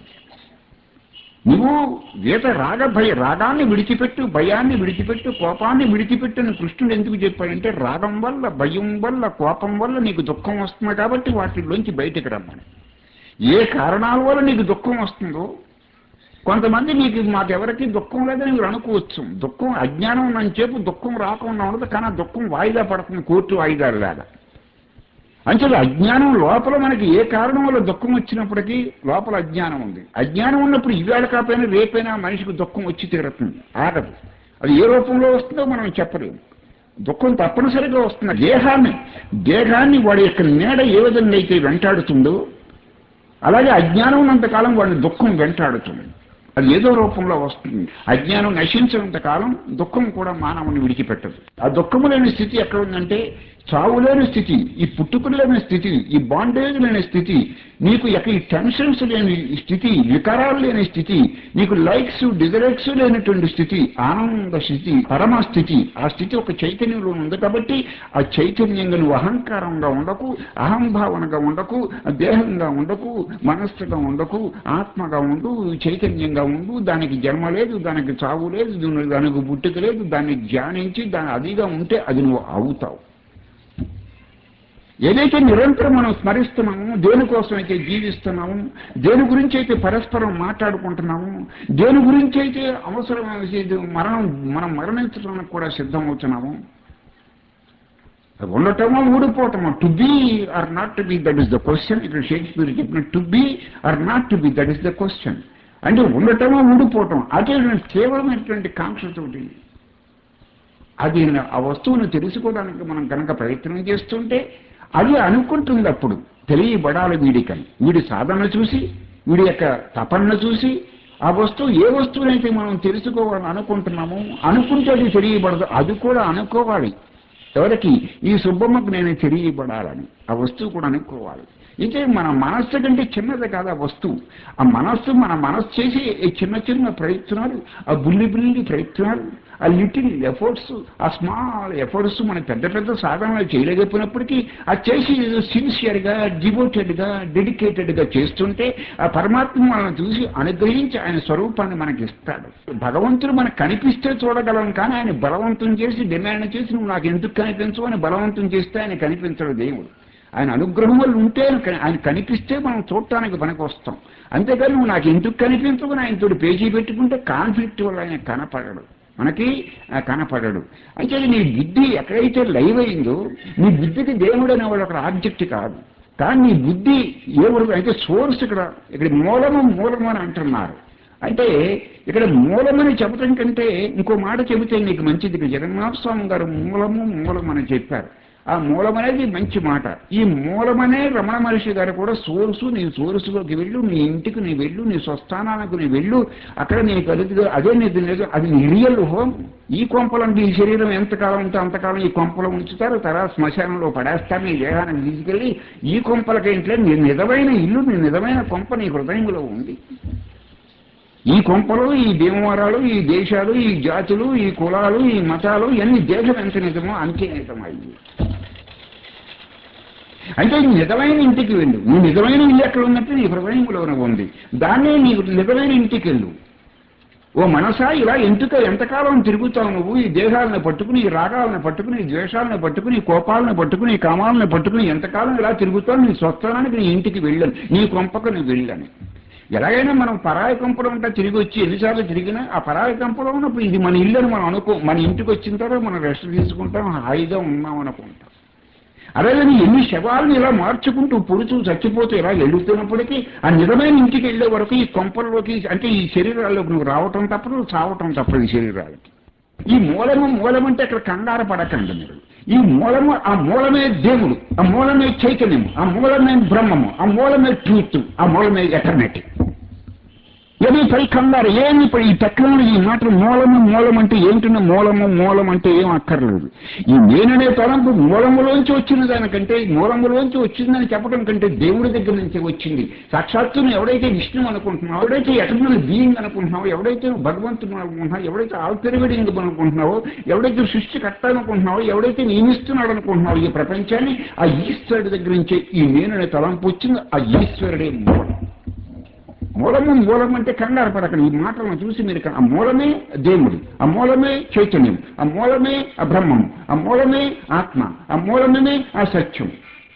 నువ్వు గీత రాగ భయ రాగాన్ని విడిచిపెట్టు, భయాన్ని విడిచిపెట్టు, కోపాన్ని విడిచిపెట్టు అని కృష్ణుడు ఎందుకు చెప్పాడంటే, రాగం వల్ల, భయం వల్ల, కోపం వల్ల నీకు దుఃఖం వస్తుంది కాబట్టి వాటిలోంచి బయటకు రమ్మని. ఏ కారణాల వల్ల నీకు దుఃఖం వస్తుందో, కొంతమంది నీకు మాకెవరికి దుఃఖం లేదని మీరు అనుకోవచ్చు. దుఃఖం అజ్ఞానం ఉన్నంతసేపు దుఃఖం రాకుండా ఉండదు, కానీ ఆ దుఃఖం వాయిదా పడుతుంది, కోర్టు వాయిదాలు లాగా. అంటే అజ్ఞానం లోపల మనకి ఏ కారణం వల్ల దుఃఖం వచ్చినప్పటికీ లోపల అజ్ఞానం ఉంది. అజ్ఞానం ఉన్నప్పుడు ఇవాళ కాకపోయినా రేపైనా మనిషికి దుఃఖం వచ్చి తీరుతుంది, ఆగదు. అది ఏ రూపంలో వస్తుందో మనం చెప్పలేము. దుఃఖం తప్పనిసరిగా వస్తుంది. దేహాన్ని దేహాన్ని వాడి యొక్క నీడ ఏ విధంగా అయితే వెంటాడుతుందో అలాగే అజ్ఞానం ఉన్నంతకాలం వాడిని దుఃఖం వెంటాడుతుంది. అది ఏదో రూపంలో వస్తుంది. అజ్ఞానం నశించినంత కాలం దుఃఖం కూడా మానవుని విడిచిపెట్టదు. ఆ దుఃఖము లేని స్థితి ఎక్కడ ఉందంటే చావు లేని స్థితి, ఈ పుట్టుకులు లేని స్థితి, ఈ బాండేజ్ లేని స్థితి, నీకు ఎక్కడ ఈ టెన్షన్స్ లేని స్థితి, వికారాలు లేని స్థితి, నీకు లైక్స్ డిజైర్స్ లేనటువంటి స్థితి, ఆనంద స్థితి, పరమ స్థితి. ఆ స్థితి ఒక చైతన్యంలో ఉంది. కాబట్టి ఆ చైతన్యంగా నువ్వు అహంకారంగా ఉండకు, అహంభావనగా ఉండకు, దేహంగా ఉండకు, మనస్సుగా ఉండకు, ఆత్మగా ఉండు, చైతన్యంగా ఉండు. దానికి జన్మ లేదు, దానికి చావు లేదు, దానికి పుట్టుక లేదు. దాన్ని ధ్యానించి దాని అదిగా ఉంటే అది నువ్వు అవుతావు. ఏదైతే నిరంతరం మనం స్మరిస్తున్నామో, దేనికోసం అయితే జీవిస్తున్నాము, దేని గురించి అయితే పరస్పరం మాట్లాడుకుంటున్నాము, దేని గురించి అయితే అవసరం మరణం మనం మరణించడానికి కూడా సిద్ధమవుతున్నాము, ఉండటమో ఊడిపోవటమో, to be or not to be, that is the question. ఇక్కడ షేక్స్పియర్ చెప్పిన to be or not to be, that is the question. అంటే ఉండటమో ఊడిపోవటం అదే కేవలమైనటువంటి కాంక్షతోటి అది ఆ వస్తువును తెలుసుకోవడానికి మనం కనుక ప్రయత్నం చేస్తుంటే అది అనుకుంటుంది. అప్పుడు తెలియబడాలి వీడికని. వీడి సాధన చూసి, వీడి యొక్క తపన చూసి ఆ వస్తువు ఏ వస్తువునైతే మనం తెలుసుకోవాలని అనుకుంటున్నామో అనుకుంటే అది తెలియబడదు. అది కూడా అనుకోవాలి. ఎవరికి? ఈ సుబ్బమ్మకు నేను తెలియబడాలని ఆ వస్తువు కూడా అనుకోవాలి. అయితే మన మనస్సు కంటే చిన్నది కాదు ఆ వస్తువు. ఆ మనస్సు మన మనస్సు చేసి చిన్న చిన్న ప్రయత్నాలు, ఆ బుల్లి బుల్లి ప్రయత్నాలు, ఆ లిటిల్ ఎఫర్ట్స్, ఆ స్మాల్ ఎఫర్ట్స్ మన పెద్ద పెద్ద సాధనలు చేయలేకపోయినప్పటికీ అది చేసి సిన్సియర్గా, డివోటెడ్గా, డెడికేటెడ్గా చేస్తుంటే ఆ పరమాత్మ మనల్ని చూసి అనుగ్రహించి ఆయన స్వరూపాన్ని మనకి ఇస్తాడు. భగవంతుడు మనకు కనిపిస్తే చూడగలం, కానీ ఆయన బలవంతం చేసి డిమాండ్ చేసి నువ్వు నాకు ఎందుకు కనిపించవు అని బలవంతం చేస్తే ఆయన కనిపించడు దేవుడు. ఆయన అనుగ్రహం వల్ల ఉంటే ఆయన కనిపిస్తే మనం చూడటానికి పనికి వస్తాం. అంతేకాని నువ్వు నాకు ఎందుకు కనిపించవు ఆయనతో పేజీ పెట్టుకుంటే కాన్ఫ్లిక్ట్ వల్ల ఆయన కనపడడు, మనకి కనపడడు. అయితే నీ బుద్ధి ఎక్కడైతే లైవ్ అయిందో నీ బుద్ధికి దేవుడు అనేవాడు అక్కడ ఆబ్జెక్ట్ కాదు. కానీ నీ బుద్ధి ఏముడు అయితే సోర్స్. ఇక్కడ ఇక్కడ మూలము మూలము అని అంటున్నారు. అంటే ఇక్కడ మూలమని చెప్పడం కంటే ఇంకో మాట చెబితే నీకు మంచిది. ఇక్కడ జగన్నాథ స్వామి గారు మూలము మూలం అని చెప్పారు. ఆ మూలం అనేది మంచి మాట. ఈ మూలమనే రమణ మహర్షి గారు కూడా సోర్సు, నీ సోర్సులోకి వెళ్ళు, నీ ఇంటికి నీ వెళ్ళు, నీ స్వస్థానానికి నీ వెళ్ళు, అక్కడ నీ కలుగుతుంది. అదే నీది లేదు, అది నీ రియల్ హోమ్. ఈ కొంపలంటే ఈ శరీరం ఎంతకాలం ఉంటే అంతకాలం ఈ కొంపలో ఉంచుతారు, తర్వాత శ్మశానంలో పడేస్తారు, నీ దేహాన్ని తీసుకెళ్ళి. ఈ కొంపలకేంట్లే నీ నిజమైన ఇల్లు, నీ నిజమైన కొంప నీ హృదయంలో ఉంది. ఈ కొంపలు, ఈ భీమవరాలు, ఈ దేశాలు, ఈ జాతులు, ఈ కులాలు, ఈ మతాలు ఇవన్నీ దేశం ఎంత నిజమో అంతే నిజమయ్యి. అంటే నిజమైన ఇంటికి వెళ్ళు. నీ నిజమైన ఇల్లు ఎక్కడ ఉన్నట్టు నీ హృదయంలోనే ఉంది. దాన్నే నీకు నిజమైన ఇంటికి వెళ్ళు. ఓ మనసా, ఇలా ఎందుక ఎంతకాలం తిరుగుతావు నువ్వు ఈ దేహాలను పట్టుకుని, ఈ రాగాలను పట్టుకుని, ఈ ద్వేషాలను పట్టుకుని, ఈ కోపాలను పట్టుకుని, ఈ కామాలను పట్టుకుని ఎంతకాలం ఇలా తిరుగుతావు? నీ స్వస్థానానికి నీ ఇంటికి వెళ్ళను, నీ కొంపకు నువ్వు వెళ్ళని. ఎలాగైనా మనం పరాయి కంపలో ఉంటా తిరిగి వచ్చి ఎన్నిసార్లు తిరిగినా ఆ పరాయి కంపలో ఉన్నప్పుడు ఇది మన ఇల్లు అని మనం అనుకో. మన ఇంటికి వచ్చిన తర్వాత మనం రెస్ట్ తీసుకుంటాం, హాయిగా ఉన్నాం అనుకుంటాం. అలాగే ఎన్ని శవాలను ఇలా మార్చుకుంటూ పొడుచు చచ్చిపోతూ ఇలా వెళ్తున్నప్పటికీ ఆ నిజమైన ఇంటికి వెళ్లే వరకు ఈ కొంపల్లోకి, అంటే ఈ శరీరాల్లోకి నువ్వు రావటం తప్పదు, చావటం తప్పదు. ఈ శరీరాలకి ఈ మూలము మూలమంటే అక్కడ కంగారు పడకండి మీరు. ఈ మూలము, ఆ మూలమే దేవుడు, ఆ మూలమే చైతన్యము, ఆ మూలమే బ్రహ్మము, ఆ మూలమే ట్రూత్, ఆ మూలమే ఎటర్నిటీ. ఏమీ పై కంగారు ఏమి ఇప్పుడు ఈ టెక్నాలజీ ఈ మాటలు మూలము మూలం అంటే ఏమిటన్నా మూలము మూలం అంటే ఏం అక్కర్లేదు. ఈ నేననే తలంపు మూలములోంచి వచ్చిన దానికంటే, మూలములోంచి వచ్చిందని చెప్పడం కంటే దేవుడి దగ్గర నుంచి వచ్చింది. సాక్షాత్తును ఎవడైతే విష్ణువు అనుకుంటున్నావు, ఎవడైతే ఎటర్నల్ బీయింగ్ అనుకుంటున్నావో, ఎవడైతే భగవంతుడు అనుకుంటున్నావు, ఎవడైతే ఆల్టర్వేటింగ్ అనుకుంటున్నావో, ఎవడైతే సృష్టి కర్త అనుకుంటున్నావో, ఎవడైతే నియమిస్తున్నాడు అనుకుంటున్నావు ఈ ప్రపంచాన్ని, ఆ ఈశ్వరుడి దగ్గర నుంచే ఈ నేననే తలంపు వచ్చింది. ఆ ఈశ్వరుడే మూలం. మూలము మూలం అంటే కంగారు పడకండి. ఈ మాటలను చూసి మీరు ఆ మూలమే దేవుడు, ఆ మూలమే చైతన్యం, ఆ మూలమే ఆ బ్రహ్మము, ఆ మూలమే ఆత్మ, ఆ మూలమే ఆ సత్యం.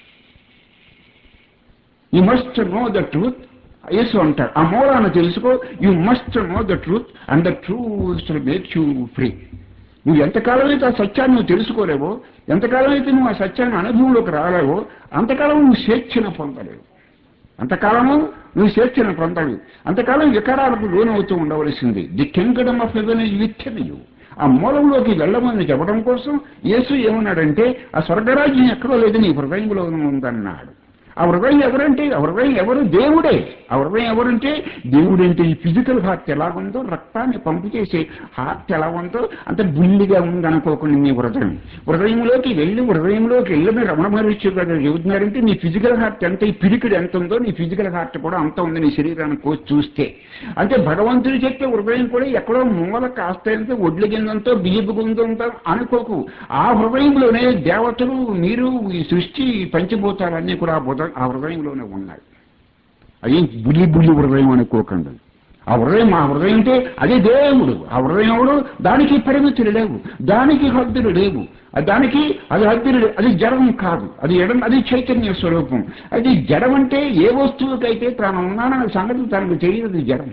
You must know the truth. Yesu అంటారు ఆ మూలాన్ని తెలుసుకో. You must know the truth and the truth make you free. నువ్వు ఎంతకాలం అయితే ఆ సత్యాన్ని నువ్వు తెలుసుకోలేవో, ఎంతకాలం అయితే నువ్వు ఆ సత్యాన్ని అనుభవంలోకి రాలేవో అంతకాలం నువ్వు స్వేచ్ఛను పొందలేవు. అంతకాలము నువ్వు స్వేచ్ఛను పొందలేవు. అంతకాలం వికారాలకు లోనవుతూ ఉండవలసింది. The kingdom of heaven is within you. ఆ మూలంలోకి వెళ్ళమని చెప్పడం కోసం యేసు ఏమన్నాడంటే ఆ స్వర్గరాజ్యం ఎక్కడో లేదు నీ హృదయంలో ఉందన్నాడు. ఆ హృదయం ఎవరంటే ఆ హృదయం ఎవరు? దేవుడే. ఆ హృదయం ఎవరంటే దేవుడంటే ఈ ఫిజికల్ హార్ట్ ఎలాగుందో, రక్తాన్ని పంపు చేసే హార్ట్ ఎలా ఉందో అంత బుల్లిగా ఉందనుకోకుండా నీ హృదయం హృదయంలోకి వెళ్ళి హృదయంలోకి వెళ్ళిన రమణ మహర్షి గారు చెబుతున్నారంటే నీ ఫిజికల్ హార్ట్ ఎంత, ఈ పిడికిడి ఎంత ఉందో నీ ఫిజికల్ హార్ట్ కూడా అంత ఉంది నీ శరీరాన్ని కోసి చూస్తే. అంటే భగవంతుడు చెప్పే హృదయం కూడా ఎక్కడో మూల కాస్తంతో ఒడ్ల గిందంతో బియ్యపు గుందంతో అనుకోకు. ఆ హృదయంలోనే దేవతలు, మీరు, ఈ సృష్టి, పంచభూతాలన్నీ కూడా ఆ హృదయంలోనే ఉన్నాయి. అదేం బుల్లి బుల్లి హృదయం అనుకోకండి. ఆ హృదయం ఆ హృదయం అంటే అదే దేవుడు. ఆ హృదయం ఎవడు? దానికి పరిమితులు లేవు, దానికి హద్దులు లేవు, దానికి అది హద్దులు, అది జడం కాదు, అది ఎడం, అది చైతన్య స్వరూపం. అది జడం అంటే ఏ వస్తువుకైతే తాను ఉన్నానన్న సంగతి తనకు తెలియదు జడం.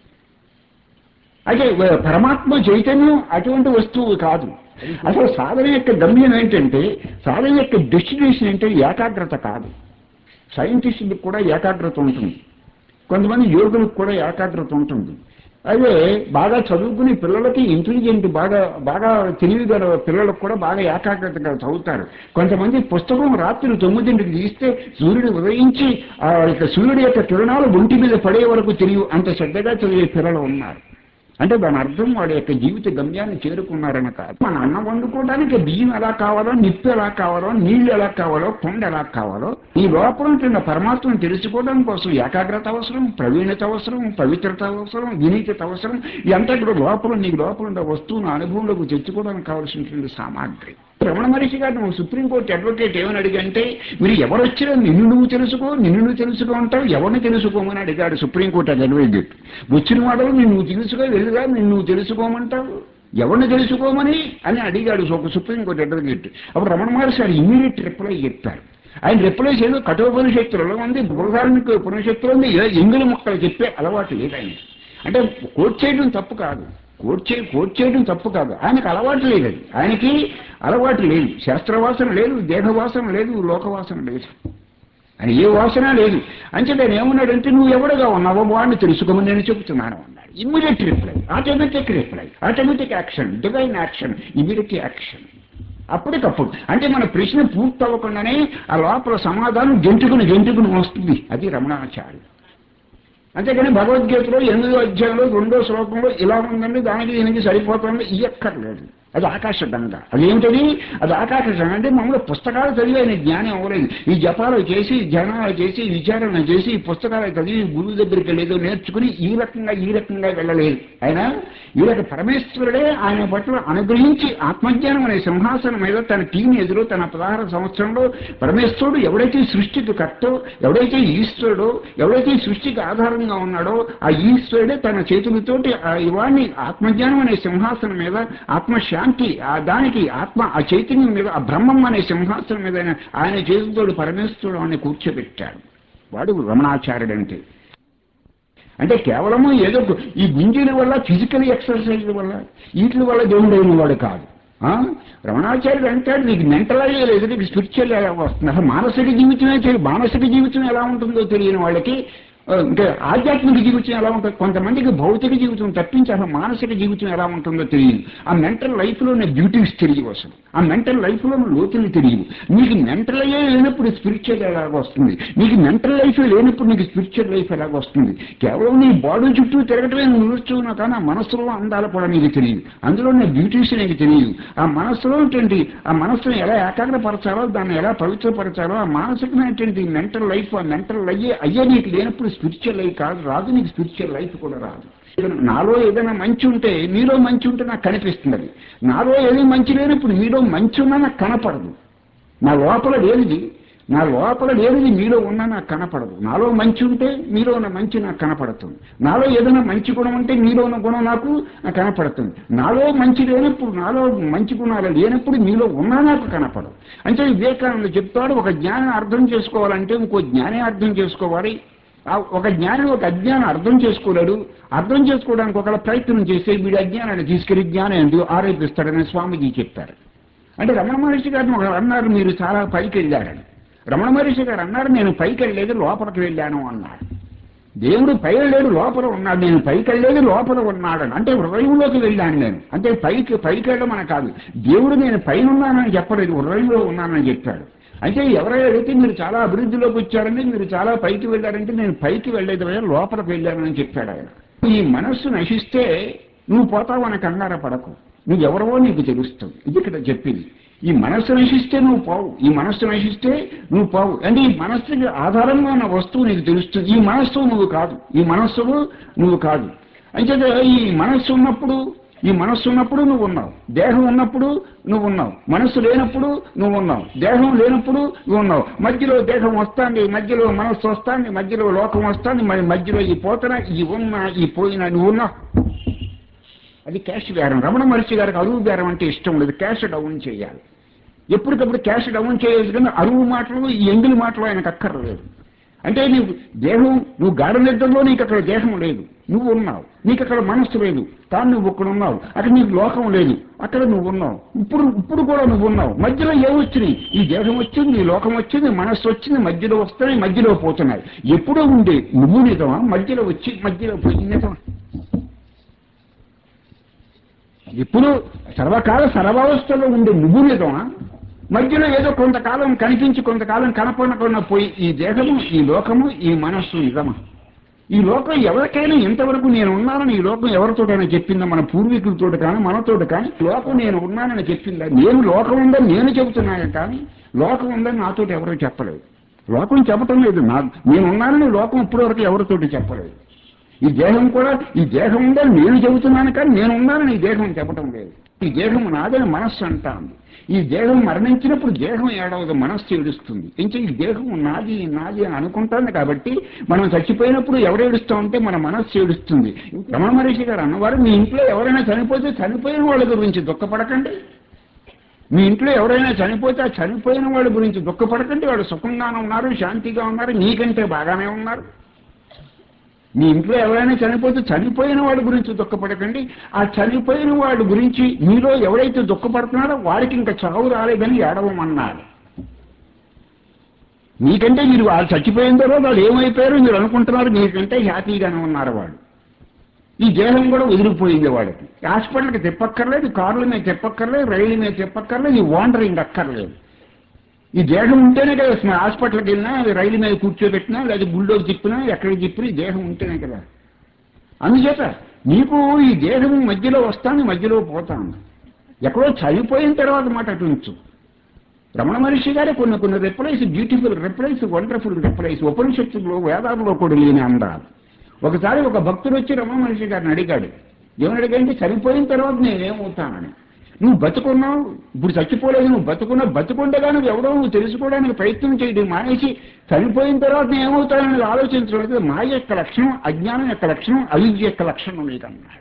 అయితే పరమాత్మ చైతన్యం అటువంటి వస్తువు కాదు. అసలు సాధన యొక్క గమ్యం ఏంటంటే, సాధన యొక్క డెస్టినేషన్ అంటే ఏకాగ్రత కాదు. సైంటిస్టులకు కూడా ఏకాగ్రత ఉంటుంది, కొంతమంది యోగులకు కూడా ఏకాగ్రత ఉంటుంది. అదే బాగా చదువుకునే పిల్లలకి, ఇంటెలిజెంట్ బాగా బాగా తెలివిగల పిల్లలకు కూడా బాగా ఏకాగ్రతగా చదువుతారు. కొంతమంది పుస్తకం రాత్రి తొమ్మిదింటికి తీస్తే సూర్యుడు ఉదయించి ఆ యొక్క సూర్యుడి యొక్క కిరణాలు ఒంటి మీద పడే వరకు తెలియవు అంత శ్రద్ధగా చదివే పిల్లలు ఉన్నారు. అంటే దాని అర్థం వాళ్ళ యొక్క జీవిత గమ్యాన్ని చేరుకున్నారని కాదు. మన అన్నం వండుకోవడానికి బియ్యం ఎలా కావాలో, నిప్పు ఎలా కావాలో, నీళ్లు ఎలా కావాలో, కొండ ఎలా కావాలో, ఈ లోపల ఉంటున్న పరమాత్మను తెలుసుకోవడం కోసం ఏకాగ్రత అవసరం, ప్రవీణత అవసరం, పవిత్రత అవసరం, వినీతత అవసరం. ఇదంతా కూడా లోపల నీకు లోపల ఉన్న వస్తువును అనుభవంలోకి తెచ్చుకోవడానికి కావాల్సినటువంటి సామాగ్రి. రమణ మహర్షి గారు నువ్వు సుప్రీంకోర్టు అడ్వకేట్ ఏమని అడిగంటే, మీరు ఎవరు వచ్చినా నిన్ను నువ్వు తెలుసుకో, నిన్ను నువ్వు తెలుసుకో అంటావు, ఎవరిని తెలుసుకోమని అడిగాడు సుప్రీంకోర్టు అడ్వకేట్. వచ్చిన వాడు నిన్ను నువ్వు తెలుసుకో, వెళ్ళుగా నిన్ను నువ్వు తెలుసుకోమంటావు, ఎవరిని తెలుసుకోమని అని అడిగాడు ఒక సుప్రీంకోర్టు అడ్వకేట్. అప్పుడు రమణ మహర్షి గారు ఇమ్మీడియట్ రిప్లై చెప్పారు. ఆయన రిప్లై చేయదు. కఠోపనిషత్తులలో ఉంది, బృహదార్మిక ఉపనిషత్తులో ఉంది, ఎంగుల మొక్కలు చెప్పే అలవాటు లేదు ఆయన. అంటే కోట్ చేయడం తప్పు కాదు, కోట్ చే కోట్ చేయడం తప్పు కాదు, ఆయనకు అలవాటు లేదు. అది ఆయనకి అలవాటు లేదు, శాస్త్రవాసన లేదు, దేహవాసన లేదు, లోకవాసన లేదు, అని ఏ వాసన లేదు. అంటే నేను ఏమన్నాడంటే, నువ్వు ఎవడుగా ఉన్నావో వాడిని తెలుసుకోమని నేను చెబుతున్నాను అన్నాడు. Immediate reply, automatic reply, automatic action, divine action, immediate action. అప్పటికప్పుడు అంటే మన ప్రశ్న పూర్తి అవ్వకుండానే ఆ లోపల సమాధానం గెంటుకుని గెంటుకుని వస్తుంది. అది రమణాచార్య. అంతేకాని భగవద్గీతలో ఎనిమిదో అధ్యాయంలో రెండో శ్లోకంలో ఇలా ఉందండి, దానికి దీనికి సరిపోతుంది ఇయ్యక్కర్లేదు. అది ఆకాశ గంగ. అదేమిటది? అది ఆకాశ గంగ. అంటే మమ్మల్ని పుస్తకాలు చదివి ఆయన జ్ఞానం అవ్వలేదు. ఈ జపాలు చేసి, ధ్యానాలు చేసి, విచారణ చేసి, పుస్తకాలు చదివి, గురువు దగ్గరికి వెళ్ళేదో నేర్చుకుని ఈ రకంగా ఈ రకంగా వెళ్ళలేదు ఆయన. ఈ రక పరమేశ్వరుడే ఆయన పట్ల అనుగ్రహించి ఆత్మజ్ఞానం అనే సింహాసనం మీద తన టీవీ ఎదురు తన పదహారు సంవత్సరంలో పరమేశ్వరుడు ఎవడైతే సృష్టికి కర్తో, ఎవడైతే ఈశ్వరుడో, ఎవడైతే సృష్టికి ఆధారంగా ఉన్నాడో ఆ ఈశ్వరుడే తన చేతులతోటి ఆ ఇవాన్ని ఆత్మజ్ఞానం అనే సింహాసనం మీద, ఆత్మశాంతి ఆ దానికి ఆత్మ ఆ చైతన్యం మీద, ఆ బ్రహ్మం అనే సింహాసనం మీద ఆయన చేతులతోటి పరమేశ్వరుడు అని కూర్చోబెట్టాడు. వాడు రమణాచార్యుడు అంటే. అంటే కేవలము ఏదో ఈ గుంజీల వల్ల, ఫిజికల్ ఎక్సర్సైజ్ వల్ల, వీటి వల్ల దేవుడు అయిన వాడు కాదు. రమణాచార్యుడు అంటాడు, నీకు మెంటల్ అయ్యే లేదు, నీకు స్పిరిచువల్ ఎలా వస్తుంది, అసలు మానసిక జీవితమే తెలియదు. మానసిక జీవితం ఎలా ఉంటుందో తెలియని వాళ్ళకి ఇంకా ఆధ్యాత్మిక జీవితం ఎలా ఉంటుంది. కొంతమందికి భౌతిక జీవితం తప్పించి అసలు మానసిక జీవితం ఎలా ఉంటుందో తెలియదు. ఆ మెంటల్ లైఫ్లోనే బ్యూటీస్ తెలియవు, అసలు ఆ మెంటల్ లైఫ్లో లోతులు తెలియవు. నీకు మెంటల్ అయ్యే లేనప్పుడు స్పిరిచువల్ ఎలాగ వస్తుంది, నీకు మెంటల్ లైఫ్ లేనప్పుడు నీకు స్పిరిచువల్ లైఫ్ ఎలాగ వస్తుంది. కేవలం నీ బాడీ చుట్టూ తిరగటమే నువ్వు నిలుస్తున్నావు, కానీ ఆ మనస్సులో అందాలు కూడా నీకు తెలియదు, అందులో నీ బ్యూటీస్ నీకు తెలియదు. ఆ మనస్సులో ఏంటంటే ఆ మనస్సును ఎలా ఏకాగ్రపరచాలో, దాన్ని ఎలా పవిత్రపరచాలో, ఆ మానసికమైనటువంటి మెంటల్ లైఫ్, ఆ మెంటల్ అయ్యే అయ్యే నీకు లేనప్పుడు స్పిరిచువల్ లైఫ్ కాదు రాదు, నీకు స్పిరిచువల్ లైఫ్ కూడా రాదు. నాలో ఏదైనా మంచి ఉంటే మీలో మంచి ఉంటే నాకు కనిపిస్తుంది. అది నాలో ఏదో మంచి లేనప్పుడు మీలో మంచి ఉన్నా నాకు కనపడదు. నా లోపల లేనిది నా లోపల లేనిది మీలో ఉన్నా నాకు కనపడదు. నాలో మంచి ఉంటే మీలో ఉన్న మంచి నాకు కనపడుతుంది. నాలో ఏదైనా మంచి గుణం ఉంటే మీలో ఉన్న గుణం నాకు కనపడుతుంది. నాలో మంచి లేనప్పుడు, నాలో మంచి గుణాలు లేనప్పుడు మీలో ఉన్నా నాకు కనపడదు. అంటే వివేకానంద చెప్తాడు, ఒక జ్ఞానం అర్థం చేసుకోవాలంటే ఇంకో జ్ఞానే అర్థం చేసుకోవాలి. ఒక జ్ఞాని ఒక అజ్ఞానం అర్థం చేసుకోలేడు. అర్థం చేసుకోవడానికి ఒకవేళ ప్రయత్నం చేస్తే వీడి అజ్ఞానాన్ని తీసుకెళ్లి జ్ఞానం ఎందుకు ఆరోపిస్తాడని స్వామీజీ చెప్పారు. అంటే రమణ మహర్షి గారిని ఒక అన్నారు, మీరు చాలా పైకి వెళ్ళారని. రమణ మహర్షి గారు అన్నారు, నేను పైకి వెళ్ళలేదు, లోపలికి వెళ్ళాను అన్నారు. దేవుడు పైన లేడు లోపల ఉన్నాడు, నేను పైకి వెళ్ళేది లోపల ఉన్నాడని. అంటే హృదయంలోకి వెళ్ళాను నేను. అంటే పైకి పైకి వెళ్ళమని కాదు, దేవుడు నేను పైన ఉన్నానని చెప్పలేదు, హృదయంలో ఉన్నానని చెప్పాడు. అయితే ఎవరైతే మీరు చాలా అభివృద్ధిలోకి వచ్చారంటే, మీరు చాలా పైకి వెళ్ళారంటే, నేను పైకి వెళ్ళేది లోపలికి వెళ్ళానని చెప్పాడు ఆయన. ఈ మనస్సు నశిస్తే నువ్వు పోతావని కంగార పడకు, నువ్వెవరవో నీకు తెలుస్తుంది. ఇది ఇక్కడ చెప్పింది. ఈ మనస్సు నశిస్తే నువ్వు పోవు, ఈ మనస్సు నశిస్తే నువ్వు పోవు. అంటే ఈ మనస్సుకి ఆధారంగా ఉన్న వస్తువు నీకు తెలుస్తుంది. ఈ మనస్సు నువ్వు కాదు, ఈ మనస్సులు నువ్వు కాదు. అంటే ఈ మనస్సు ఉన్నప్పుడు ఈ మనస్సు ఉన్నప్పుడు నువ్వు ఉన్నావు, దేహం ఉన్నప్పుడు నువ్వు ఉన్నావు, మనస్సు లేనప్పుడు నువ్వు ఉన్నావు, దేహం లేనప్పుడు నువ్వు ఉన్నావు. మధ్యలో దేహం వస్తాంది, మధ్యలో మనస్సు వస్తాంది, మధ్యలో లోకం వస్తాంది, మరి మధ్యలో ఈ పోతన ఈ ఉన్నా ఈ పోయినా నువ్వు ఉన్నావు. అది క్యాష్ బేరం. రమణ మహర్షి గారికి అరువు బేరం అంటే ఇష్టం లేదు, క్యాష్ డౌన్ చేయాలి. ఎప్పటికప్పుడు క్యాష్ డౌన్ చేయలేదు, కానీ అరువు మాటలు ఈ ఎంగిలి మాటలు ఆయనకు అక్కర్లేదు. అంటే నీవు దేహం, నువ్వు గాఢ నిద్రలో నీకు అక్కడ దేహం లేదు, నువ్వు ఉన్నావు. నీకు అక్కడ మనస్సు లేదు, కానీ నువ్వు అక్కడ ఉన్నావు. అక్కడ నీకు లోకం లేదు, అక్కడ నువ్వు ఉన్నావు. ఇప్పుడు ఇప్పుడు కూడా నువ్వు ఉన్నావు. మధ్యలో ఏమొచ్చినాయి? ఈ దేహం వచ్చింది, ఈ లోకం వచ్చింది, మనస్సు వచ్చింది, మధ్యలో వస్తున్నాయి, మధ్యలో పోతున్నాయి. ఎప్పుడో ఉండే నువ్వు నిజమా, మధ్యలో వచ్చి మధ్యలో పోయి నిజమా? ఇప్పుడు సర్వకాల సర్వావస్థలో ఉండే నువ్వు నిజమా, మధ్యలో ఏదో కొంతకాలం కనిపించి కొంతకాలం కనపడకుండా పోయి ఈ దేహము, ఈ లోకము, ఈ మనస్సు నిజమా? ఈ లోకం ఎవరికైనా ఇంతవరకు నేను ఉన్నానని ఈ లోకం ఎవరితోటైనా చెప్పిందా? మన పూర్వీకులతో కానీ మనతోటి కానీ లోకం నేను ఉన్నానని చెప్పిందా? నేను లోకం ఉందని నేను చెబుతున్నాను, కానీ లోకం ఉందని నాతోటి ఎవరూ చెప్పలేదు. లోకం చెప్పటం లేదు, నా నేను ఉన్నానని లోకం ఇప్పటివరకు ఎవరితోటి చెప్పలేదు. ఈ దేహం కూడా ఈ దేహం ఉందని నేను చెబుతున్నాను, కానీ నేను ఉన్నానని ఈ దేహం చెప్పటం లేదు. ఈ దేహం నాదని మనస్సు అంటాను. ఈ దేహం మరణించినప్పుడు దేహం ఏడవదు, మనస్సు ఏడుస్తుంది. ఇంకా ఈ దేహం నాది నాది అని అనుకుంటాను. కాబట్టి మనం చచ్చిపోయినప్పుడు ఎవరు ఏడుస్తూ ఉంటే మన మనస్సు ఏడుస్తుంది. రమణ మహర్షి గారు అన్నవారు, మీ ఇంట్లో ఎవరైనా చనిపోతే చనిపోయిన వాళ్ళ గురించి దుఃఖపడకండి. మీ ఇంట్లో ఎవరైనా చనిపోతే ఆ చనిపోయిన వాళ్ళ గురించి దుఃఖపడకండి. వాళ్ళు సుఖంగానే ఉన్నారు, శాంతిగా ఉన్నారు, నీకంటే బాగానే ఉన్నారు. మీ ఇంట్లో ఎవరైనా చనిపోతే చనిపోయిన వాడి గురించి దుఃఖపడకండి. ఆ చనిపోయిన వాడి గురించి మీలో ఎవరైతే దుఃఖపడుతున్నారో వాడికి ఇంకా చావు రాలేదని ఏడవమన్నారు. మీకంటే మీరు వాళ్ళు చచ్చిపోయిన తర్వాత వాళ్ళు ఏమైపోయారో మీరు అనుకుంటున్నారు, మీకంటే హ్యాపీగానే ఉన్నారు వాళ్ళు. ఈ దేహం కూడా వదిలిపోయింది వాడికి. హాస్పిటల్కి తిప్పక్కర్లేదు, కార్ల మీద తిప్పక్కర్లేదు, రైలు మీద తిప్పక్కర్లేదు, ఈ వాండరింగ్ అక్కర్లేదు. ఈ దేహం ఉంటేనే కదా హాస్పిటల్కి వెళ్ళినా, రైలు మీద కూర్చోబెట్టినా, లేదా గుళ్ళోకి తిప్పినా, ఎక్కడికి తిప్పినా ఈ దేహం ఉంటేనే కదా. అందుచేత నీకు ఈ దేహం మధ్యలో వస్తాను, మధ్యలో పోతాను. ఎక్కడో చనిపోయిన తర్వాత మాట అటు ఉంచు. రమణ మహర్షి గారే కొన్ని కొన్ని replies, beautiful replies, wonderful replies ఉపనిషత్తులో వేదాల్లో కూడా లేని అందాలు. ఒకసారి ఒక భక్తుడు వచ్చి రమణ మహర్షి గారిని అడిగాడు, ఏమని అడిగాడంటే చనిపోయిన తర్వాత నేనేమవుతానని. నువ్వు బతుకున్నావు, ఇప్పుడు చచ్చిపోలేదు, నువ్వు బతుకున్నావు, బతుకుండగా నువ్వు ఎవడో నువ్వు తెలుసుకోవడానికి ప్రయత్నం చేయడం మానేసి చనిపోయిన తర్వాత నేను ఏమవుతానని ఆలోచించడం అయితే మాయ యొక్క లక్షణం, అజ్ఞానం యొక్క లక్షణం, అవిద్య యొక్క లక్షణం నీకన్నాడు.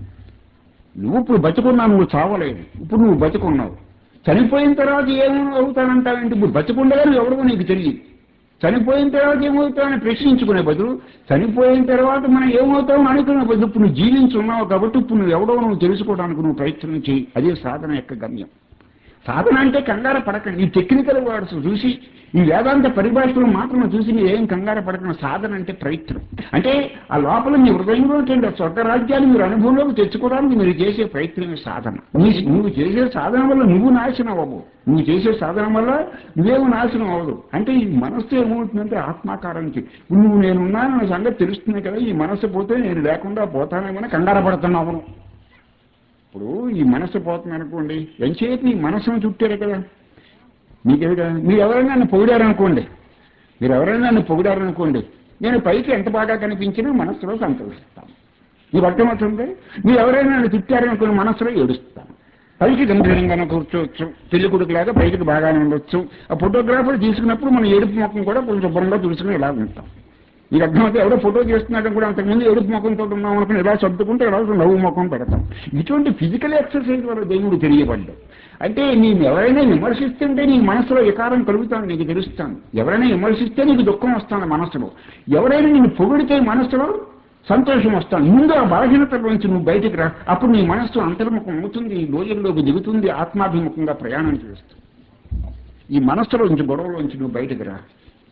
నువ్వు ఇప్పుడు బతుకున్నావు, నువ్వు చావలేదు, ఇప్పుడు నువ్వు బతుకున్నావు. చనిపోయిన తర్వాత ఏమవుతానంటావంటే ఇప్పుడు బతుకుండగా నువ్వు ఎవడో నీకు తెలియదు. చనిపోయిన తర్వాత ఏమవుతామని ప్రశ్నించుకునే బదులు చనిపోయిన తర్వాత మనం ఏమవుతామని అనుకునే బదులు ఇప్పుడు నువ్వు జీవించున్నావు కాబట్టి ఇప్పుడు నువ్వు ఎవడో నువ్వు తెలుసుకోవడానికి నువ్వు ప్రయత్నం చేయి. అదే సాధన యొక్క గమ్యం. సాధన అంటే కంగార పడకండి. ఈ టెక్నికల్ వర్డ్స్ చూసి, ఈ వేదాంత పరిభాషలు మాత్రం చూసి మీరు ఏం కంగార పడకండి. సాధన అంటే ప్రయత్నం. అంటే ఆ లోపల మీ హృదయంలో స్వర్గరాజ్యాన్ని మీరు అనుభవంలోకి తెచ్చుకోవడానికి మీరు చేసే ప్రయత్నమే సాధన. నీ నువ్వు చేసే సాధన వల్ల నువ్వు నాశనం అవ్వవు, నువ్వు చేసే సాధన వల్ల నువ్వేమో నాశనం అవ్వదు. అంటే ఈ మనస్సు ఏమవుతుందంటే ఆత్మాకారానికి నువ్వు నేనున్నానన్న సంగతి తెలుస్తుంది కదా. ఈ మనస్సు పోతే నేను లేకుండా పోతానేమని కంగార పడుతున్నావు. ఇప్పుడు ఈ మనస్సు పోతుంది అనుకోండి, ఎంతసేపు ఈ మనస్సును చుట్టారు కదా మీకే కదా. మీరు ఎవరైనా నన్ను పొగిడారనుకోండి, మీరు ఎవరైనా నన్ను పొగిడారనుకోండి, నేను పైకి ఎంత బాగా కనిపించినా మనస్సులో సంతోషిస్తాను. మీరు అర్థమవుతుంది. మీరు ఎవరైనా నన్ను తిట్టారనుకోండి, మనస్సులో ఏడుస్తాను. పైకి గంభీరంగానే కూర్చోవచ్చు, పెళ్లి కొడుకులాగా పైకి బాగానే ఉండొచ్చు. ఆ ఫోటోగ్రాఫర్ తీసుకున్నప్పుడు మన ఏడుపు ముఖం కూడా కొంచెం శుభ్రంగా చూసుకుని ఇలా ఉంటాం. మీకు అర్థమైతే ఎవరో ఫోటో చేస్తున్నాడని కూడా అంతకుముందు ఎరుపు ముఖంతో ఉన్నాం అనుకుని ఇలా సర్దుకుంటే ఎలా నవ్వు ముఖం పెడతాం. ఇటువంటి ఫిజికల్ ఎక్సర్సైజ్ వల్ల దేవుడు తెలియబడ్డాడు. అంటే నేను ఎవరైనా విమర్శిస్తుంటే నీ మనసులో వికారం కలుగుతాను, నీకు తెలుస్తాను. ఎవరైనా విమర్శిస్తే నీకు దుఃఖం వస్తాను మనసులో. ఎవరైనా నేను పొగిడితే మనసులో సంతోషం వస్తాను. ముందు ఆ బలహీనతలోంచి నువ్వు బయటికి రా, అప్పుడు నీ మనస్సు అంతర్ముఖం అవుతుంది, లోయల్లోకి దిగుతుంది, ఆత్మాభిముఖంగా ప్రయాణం చేస్తుంది. ఈ మనస్సులోంచి గొడవలోంచి నువ్వు బయటికి రా.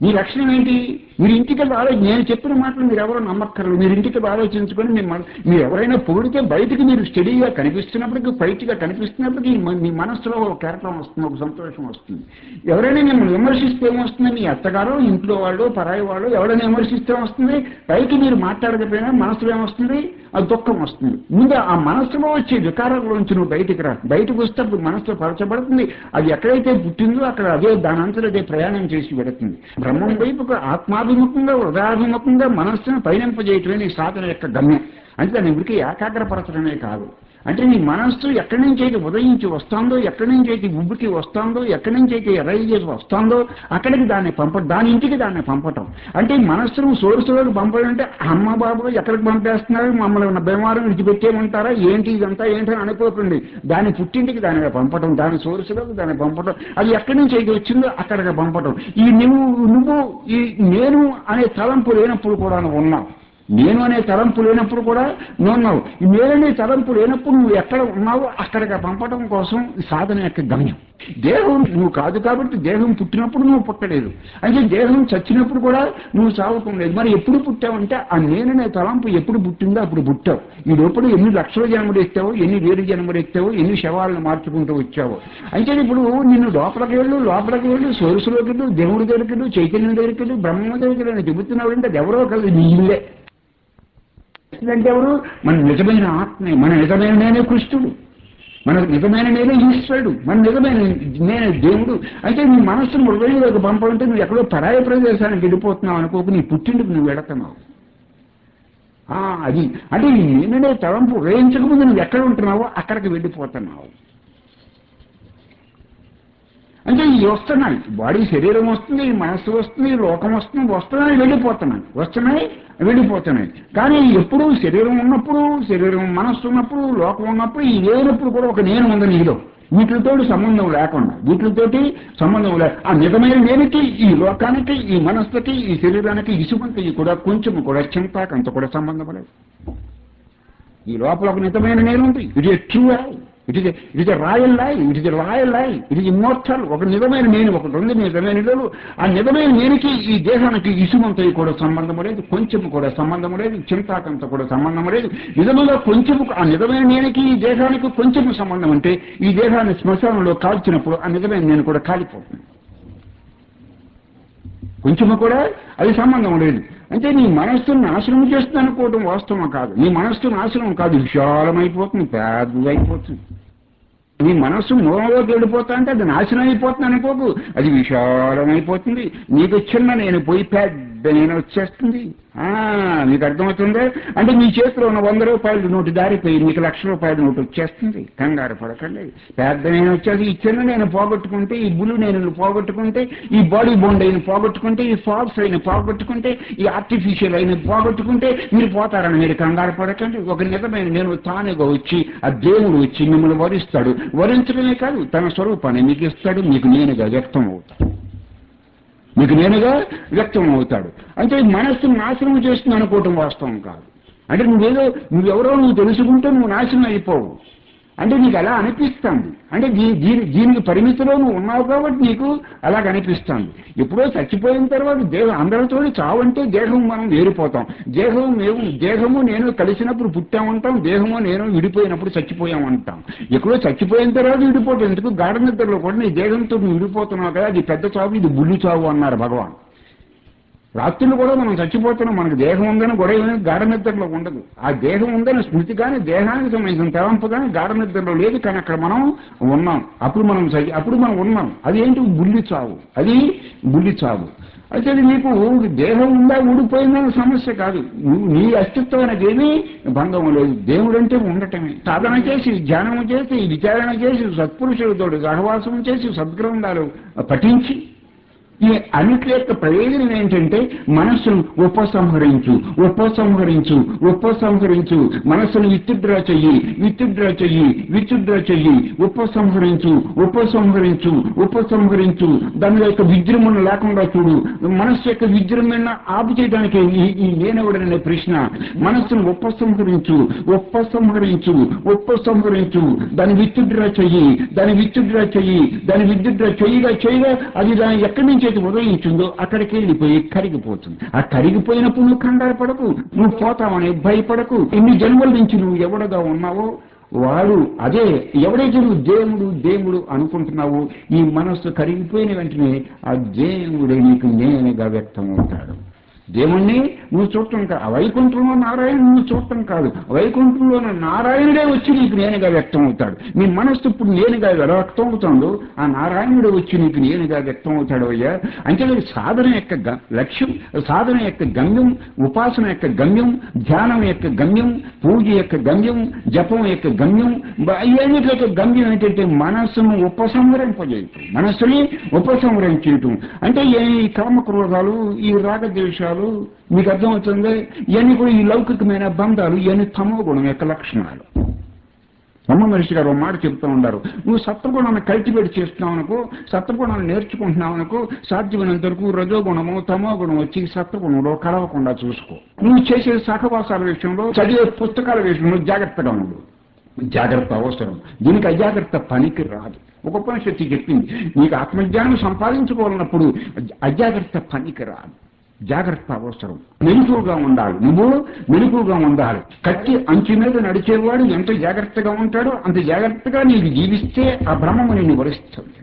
మీ లక్షణం ఏంటి? మీరు ఇంటికి ఆలోచన, నేను చెప్పిన మాటలు మీరు ఎవరో నమ్మక్కర్లేదు. మీరు ఇంటికి ఆలోచించుకొని మీ మన మీరు ఎవరైనా పొగిడితే బయటికి మీరు స్టడీగా కనిపిస్తున్నప్పటికీ, ఫైట్గా కనిపిస్తున్నప్పటికీ మీ మనస్సులో ఒక కేరళం వస్తుంది, ఒక సంతోషం వస్తుంది. ఎవరైనా మిమ్మల్ని విమర్శిస్తే ఏమొస్తుంది? మీ అత్తగారు, ఇంట్లో వాళ్ళు, పరాయి వాళ్ళు ఎవరైనా విమర్శిస్తే వస్తుంది. పైకి మీరు మాట్లాడకపోయినా మనసులో ఏమొస్తుంది? అది దుఃఖం వస్తుంది. ముందు ఆ మనస్సులో వచ్చే వికారంలోంచి నువ్వు బయటికి రా. బయటకు వస్తే అప్పుడు మనసులో పరచబడుతుంది. అది ఎక్కడైతే పుట్టిందో అక్కడ అదే దాని అంతా అదే ప్రయాణం చేసి పెడుతుంది. బ్రహ్మం వైపుకు ఆత్మాభిముఖంగా, హృదయాభిముఖంగా మనస్సును పయనింపజేయటమే నీ సాధన యొక్క గమ్యం. అంటే దాని ఉరికి ఏకాగ్రపరచడమే కాదు. అంటే నీ మనస్సు ఎక్కడి నుంచి అయితే ఉదయించి వస్తుందో, ఎక్కడి నుంచి అయితే ఉబ్బుకి వస్తుందో, ఎక్కడి నుంచి అయితే ఎర్రయి చేసి వస్తుందో అక్కడికి దాన్ని పంప దాని ఇంటికి దాన్ని పంపటం. అంటే మనస్సును సోర్సులోకి పంపడం అంటే అమ్మ బాబు ఎక్కడికి పంపేస్తున్నారు, మమ్మల్ని ఉన్న బీమారం విడిచిపెట్టేయమంటారా ఏంటి ఇదంతా ఏంటని అనుకోకండి. దాని పుట్టింటికి దానిగా పంపటం, దాని సోర్సులోకి దాన్ని పంపటం. అది ఎక్కడి నుంచి అయితే వచ్చిందో అక్కడికి పంపటం. ఈ నువ్వు నువ్వు ఈ నేను అనే తలంపు లేనప్పుడు కూడా నువ్వు ఉన్నావు. నేను అనే తలంపు లేనప్పుడు కూడా నువ్వు ఉన్నావు. ఈ నేననే తలంపు లేనప్పుడు నువ్వు ఎక్కడ ఉన్నావో అక్కడికి పంపడం కోసం సాధన యొక్క గమ్యం. దేహం నువ్వు కాదు కాబట్టి దేహం పుట్టినప్పుడు నువ్వు పుట్టలేదు. అయితే దేహం చచ్చినప్పుడు కూడా నువ్వు సావటం లేదు. మరి ఎప్పుడు పుట్టావంటే ఆ నేననే తలంపు ఎప్పుడు పుట్టిందో అప్పుడు పుట్టావు. ఈ లోపల ఎన్ని లక్షల జన్మలు ఎత్తావో, ఎన్ని వేరు జన్మలు ఎత్తావో, ఎన్ని శవాలను మార్చుకుంటూ వచ్చావో. అయితే ఇప్పుడు నిన్ను లోపలికి వెళ్ళు, లోపలికి వెళ్ళు, సోరుసులోకి వెళ్ళు, దేవుడి దగ్గరికి వెళ్ళు, చైతన్యం దగ్గరికి వెళ్ళు, బ్రహ్మ దగ్గరికి వెళ్ళు చెబుతున్నావు అంటే అది ఎవరో కలిసి నీ ఇల్లే. అంటే ఎవరు? మన నిజమైన ఆత్మే, మన నిజమైన నేనే కృష్ణుడు, మన నిజమైన నేనే ఈశ్వరుడు, మన నిజమైన నేనే దేవుడు. అయితే నీ మనస్సును హృదయంలోకి పంపాలంటే నువ్వు ఎక్కడో పరాయ ప్రదేశానికి వెళ్ళిపోతున్నావు అనుకోకు, నీ పుట్టింటికి నువ్వు వెళుతున్నావు. అది అంటే ఈ నేననే తలంపు వేయించకముందు నువ్వు ఎక్కడ ఉంటున్నావో అక్కడికి వెళ్ళిపోతున్నావు. అంటే ఇవి వస్తున్నాయి, బాడీ శరీరం వస్తుంది, మనస్సు వస్తుంది, లోకం వస్తుంది, వస్తున్నాయి వెళ్ళిపోతున్నాయి, వస్తున్నాయి వెళ్ళిపోతున్నాయి. కానీ ఎప్పుడు శరీరం ఉన్నప్పుడు, శరీరం మనస్సు ఉన్నప్పుడు, లోకం ఉన్నప్పుడు, ఈ లేనప్పుడు కూడా ఒక నేను ఉంది నీలో. వీటితో సంబంధం లేకుండా, వీటితోటి సంబంధం లే ఆ నిజమైన నేనికి, ఈ లోకానికి, ఈ మనస్సుకి, ఈ శరీరానికి ఇసుమంత కూడా కొంచెం కూడా చింతాకంత కూడా సంబంధం లేదు. ఈ లోపల ఒక నిజమైన నేను ఉంది. It is true I, it is it is a royal lie, it is a royal lie, it is immortal. ఒక నిజమైన నేను ఒకటి ఉంది, నిజమైన నిజలు. ఆ నిజమైన నేనికి ఈ దేహానికి ఇసుమంత కూడా సంబంధం లేదు, కొంచెం కూడా సంబంధం లేదు, చింతాకంత కూడా సంబంధం లేదు. నిజంగా కొంచెం ఆ నిజమైన నేనికి ఈ దేహానికి కొంచెం సంబంధం అంటే ఈ దేహాన్ని శ్మశానంలో కాల్చినప్పుడు ఆ నిజమైన నేను కూడా కాలిపోతుంది. కొంచెము కూడా అది సంబంధం లేదు. అంటే నీ మనస్సును నాశనం చేస్తుంది అనుకోవడం వాస్తవం కాదు. నీ మనస్సు నాశనం కాదు, విశాలమైపోతుంది, పెద్దదైపోతుంది. నీ మనస్సు మూలంలోకి వెళ్ళిపోతా అంటే అది నాశనం అయిపోతుంది అనుకోకు, అది విశాలమైపోతుంది. నీకు చిన్న నేను పోయి పెద్ద నేను వచ్చేస్తుంది. మీకు అర్థమవుతుందే? అంటే మీ చేతిలో ఉన్న వంద రూపాయలు నోటు దారిపోయి మీకు లక్ష రూపాయల నోటు వచ్చేస్తుంది. కంగారు పడకండి, పెద్ద నేను వచ్చేసి ఈ చిన్న నేను పోగొట్టుకుంటే, ఈ బులు నేను పోగొట్టుకుంటే, ఈ బాడీ బోండ్ అయిన పోగొట్టుకుంటే, ఈ ఫాల్స్ అయిన పోగొట్టుకుంటే, ఈ ఆర్టిఫిషియల్ అయిన పోగొట్టుకుంటే మీరు పోతారని మీరు కంగారు పడకండి. ఒక నిజమైన నేను తానుగా వచ్చి ఆ దేవుడు వచ్చి మిమ్మల్ని వరిస్తాడు. వరించడమే కాదు, తన స్వరూపాన్ని మీకు ఇస్తాడు. మీకు నేనుగా వ్యక్తం అవుతాడు, మీకు నేనుగా వ్యక్తం అవుతాడు. అంటే మనస్సును నాశనం చేస్తుంది అనుకోవటం వాస్తవం కాదు. అంటే నువ్వేదో నువ్వెవరో నువ్వు తెలుసుకుంటే నువ్వు నాశనం అయిపోవు. అంటే నీకు అలా అనిపిస్తుంది. అంటే దీ దీని దీనికి పరిమితిలో నువ్వు ఉన్నావు కాబట్టి నీకు అలాగ అనిపిస్తుంది. ఎప్పుడో చచ్చిపోయిన తర్వాత దేహం అందరితో చావంటే దేహం మనం వేరిపోతాం. దేహం మేము దేహము నేను కలిసినప్పుడు పుట్టామంటాం, దేహము నేను విడిపోయినప్పుడు చచ్చిపోయామంటాం. ఎప్పుడో చచ్చిపోయిన తర్వాత విడిపోతాం. ఎందుకు? గాఢ నిద్రలో కూడా నీ దేహంతో నువ్వు విడిపోతున్నావు కదా, అది పెద్ద చావు, ఇది బుల్లి చావు అన్నారు భగవాన్. రాత్రులు కూడా మనం చచ్చిపోతున్నాం. మనకు దేహం ఉందని గొడవ గాఢ నిద్రలో ఉండదు. ఆ దేహం ఉందని స్మృతి కానీ, దేహానికి సంబంధించిన తలంపు కానీ గాఢ నిద్రలో లేదు. కానీ అక్కడ మనం ఉన్నాం. అప్పుడు మనం అప్పుడు మనం ఉన్నాం. అది ఏంటి? బుల్లి చావు, అది బుల్లి చావు. అయితే నీకు దేహం ఉందా ఊడిపోయిందనే సమస్య కాదు. నువ్వు నీ అస్తిత్వం అనేది ఏమీ భంగం లేదు. దేవుడు అంటే ఉండటమే. సాధన చేసి, ధ్యానం చేసి, విచారణ చేసి, సత్పురుషులతో సహవాసం చేసి, సద్గ్రంథాలు పఠించి ఈ అన్నిటి యొక్క ప్రయోజనం ఏంటంటే మనస్సును ఉపసంహరించు, ఉపసంహరించు, ఉపసంహరించు. మనస్సును విత్డ్రా చెయ్యి, విత్డ్రా చెయ్యి, విత్డ్రా చెయ్యి. ఉపసంహరించు, ఉపసంహరించు, ఉపసంహరించు. దాని యొక్క విజృంభణ లేకుండా చూడు. మనస్సు యొక్క విజృంభణ ఆపు చేయడానికి ఈ నేనెవడనే ప్రశ్న. మనస్సును ఉపసంహరించు, ఉపసంహరించు, ఉపసంహరించు. దాన్ని విత్డ్రా చెయ్యి, దాన్ని విత్డ్రా చెయ్యి, దాన్ని విత్డ్రా చెయ్యిగా చెయ్యిగా అది దాని ఎక్కడి నుంచి ఎక్కడైతే ఉదయించిందో అక్కడికి వెళ్ళిపోయి కరిగిపోతుంది. ఆ కరిగిపోయినప్పుడు నువ్వు కంగారు పడకు, నువ్వు పోతావని భయపడకు. ఇన్ని జన్మల నుంచి నువ్వు ఎవడగా ఉన్నావో వాడు అదే. ఎవడైతే నువ్వు దేవుడు దేవుడు అనుకుంటున్నావు, ఈ మనస్సు కరిగిపోయిన వెంటనే ఆ దేవుడే నీకు నేనుగా వ్యక్తం అవుతాడు. దేవుణ్ణి నువ్వు చూడటం కాదు, వైకుంఠంలో నారాయణ నువ్వు చూడటం కాదు, వైకుంఠంలో నారాయణుడే వచ్చి నీకు నేనుగా వ్యక్తం అవుతాడు. నీ మనస్సు ఇప్పుడు నేనుగా వ్యక్తం అవుతాడు, ఆ నారాయణుడే వచ్చి నీకు నేనుగా వ్యక్తం అవుతాడు. అయ్యా అంటే సాధన యొక్క లక్ష్యం, సాధన యొక్క గమ్యం, ఉపాసన యొక్క గమ్యం, ధ్యానం యొక్క గమ్యం, పూజ యొక్క గమ్యం, జపం యొక్క గమ్యం, అన్నిటి యొక్క గమ్యం ఏంటంటే మనస్సును ఉపసంహరింపజేయటం, మనస్సుని ఉపసంహరించటం. అంటే ఈ కామక్రోధాలు, ఈ రాగద్వేషాలు మీకు అర్థమవుతుంది, ఇవన్నీ కూడా ఈ లౌకికమైన బంధాలు, ఇవన్నీ తమో గుణం యొక్క లక్షణాలు. రమణ మహర్షి గారు ఒక మాట చెప్తూ ఉంటారు, నువ్వు సత్వగుణాన్ని కల్టివేట్ చేస్తున్నావు అనుకో, సత్వగుణాన్ని నేర్చుకుంటున్నావు అనుకో, సాధ్యమైనంత వరకు రజోగుణము తమో గుణం వచ్చి సత్వగుణంలో కలవకుండా చూసుకో. నువ్వు చేసే సహవాసాల విషయంలో, చదివే పుస్తకాల విషయంలో జాగ్రత్తగా ఉండు. జాగ్రత్త అవసరం, దీనికి అజాగ్రత్త పనికి రాదు. ఒక ఉపనిషత్తు చెప్పింది, నీకు ఆత్మజ్ఞానం సంపాదించుకోవాలన్నప్పుడు అజాగ్రత్త పనికి రాదు, జాగ్రత్త అవసరం. మెలకువగా ఉండాలి, నువ్వు మెలకువగా ఉండాలి. కత్తి అంచు మీద నడిచేవాడు ఎంత జాగ్రత్తగా ఉంటాడో అంత జాగ్రత్తగా నీకు జీవిస్తే ఆ బ్రహ్మము నిన్ను వరిస్తుంది.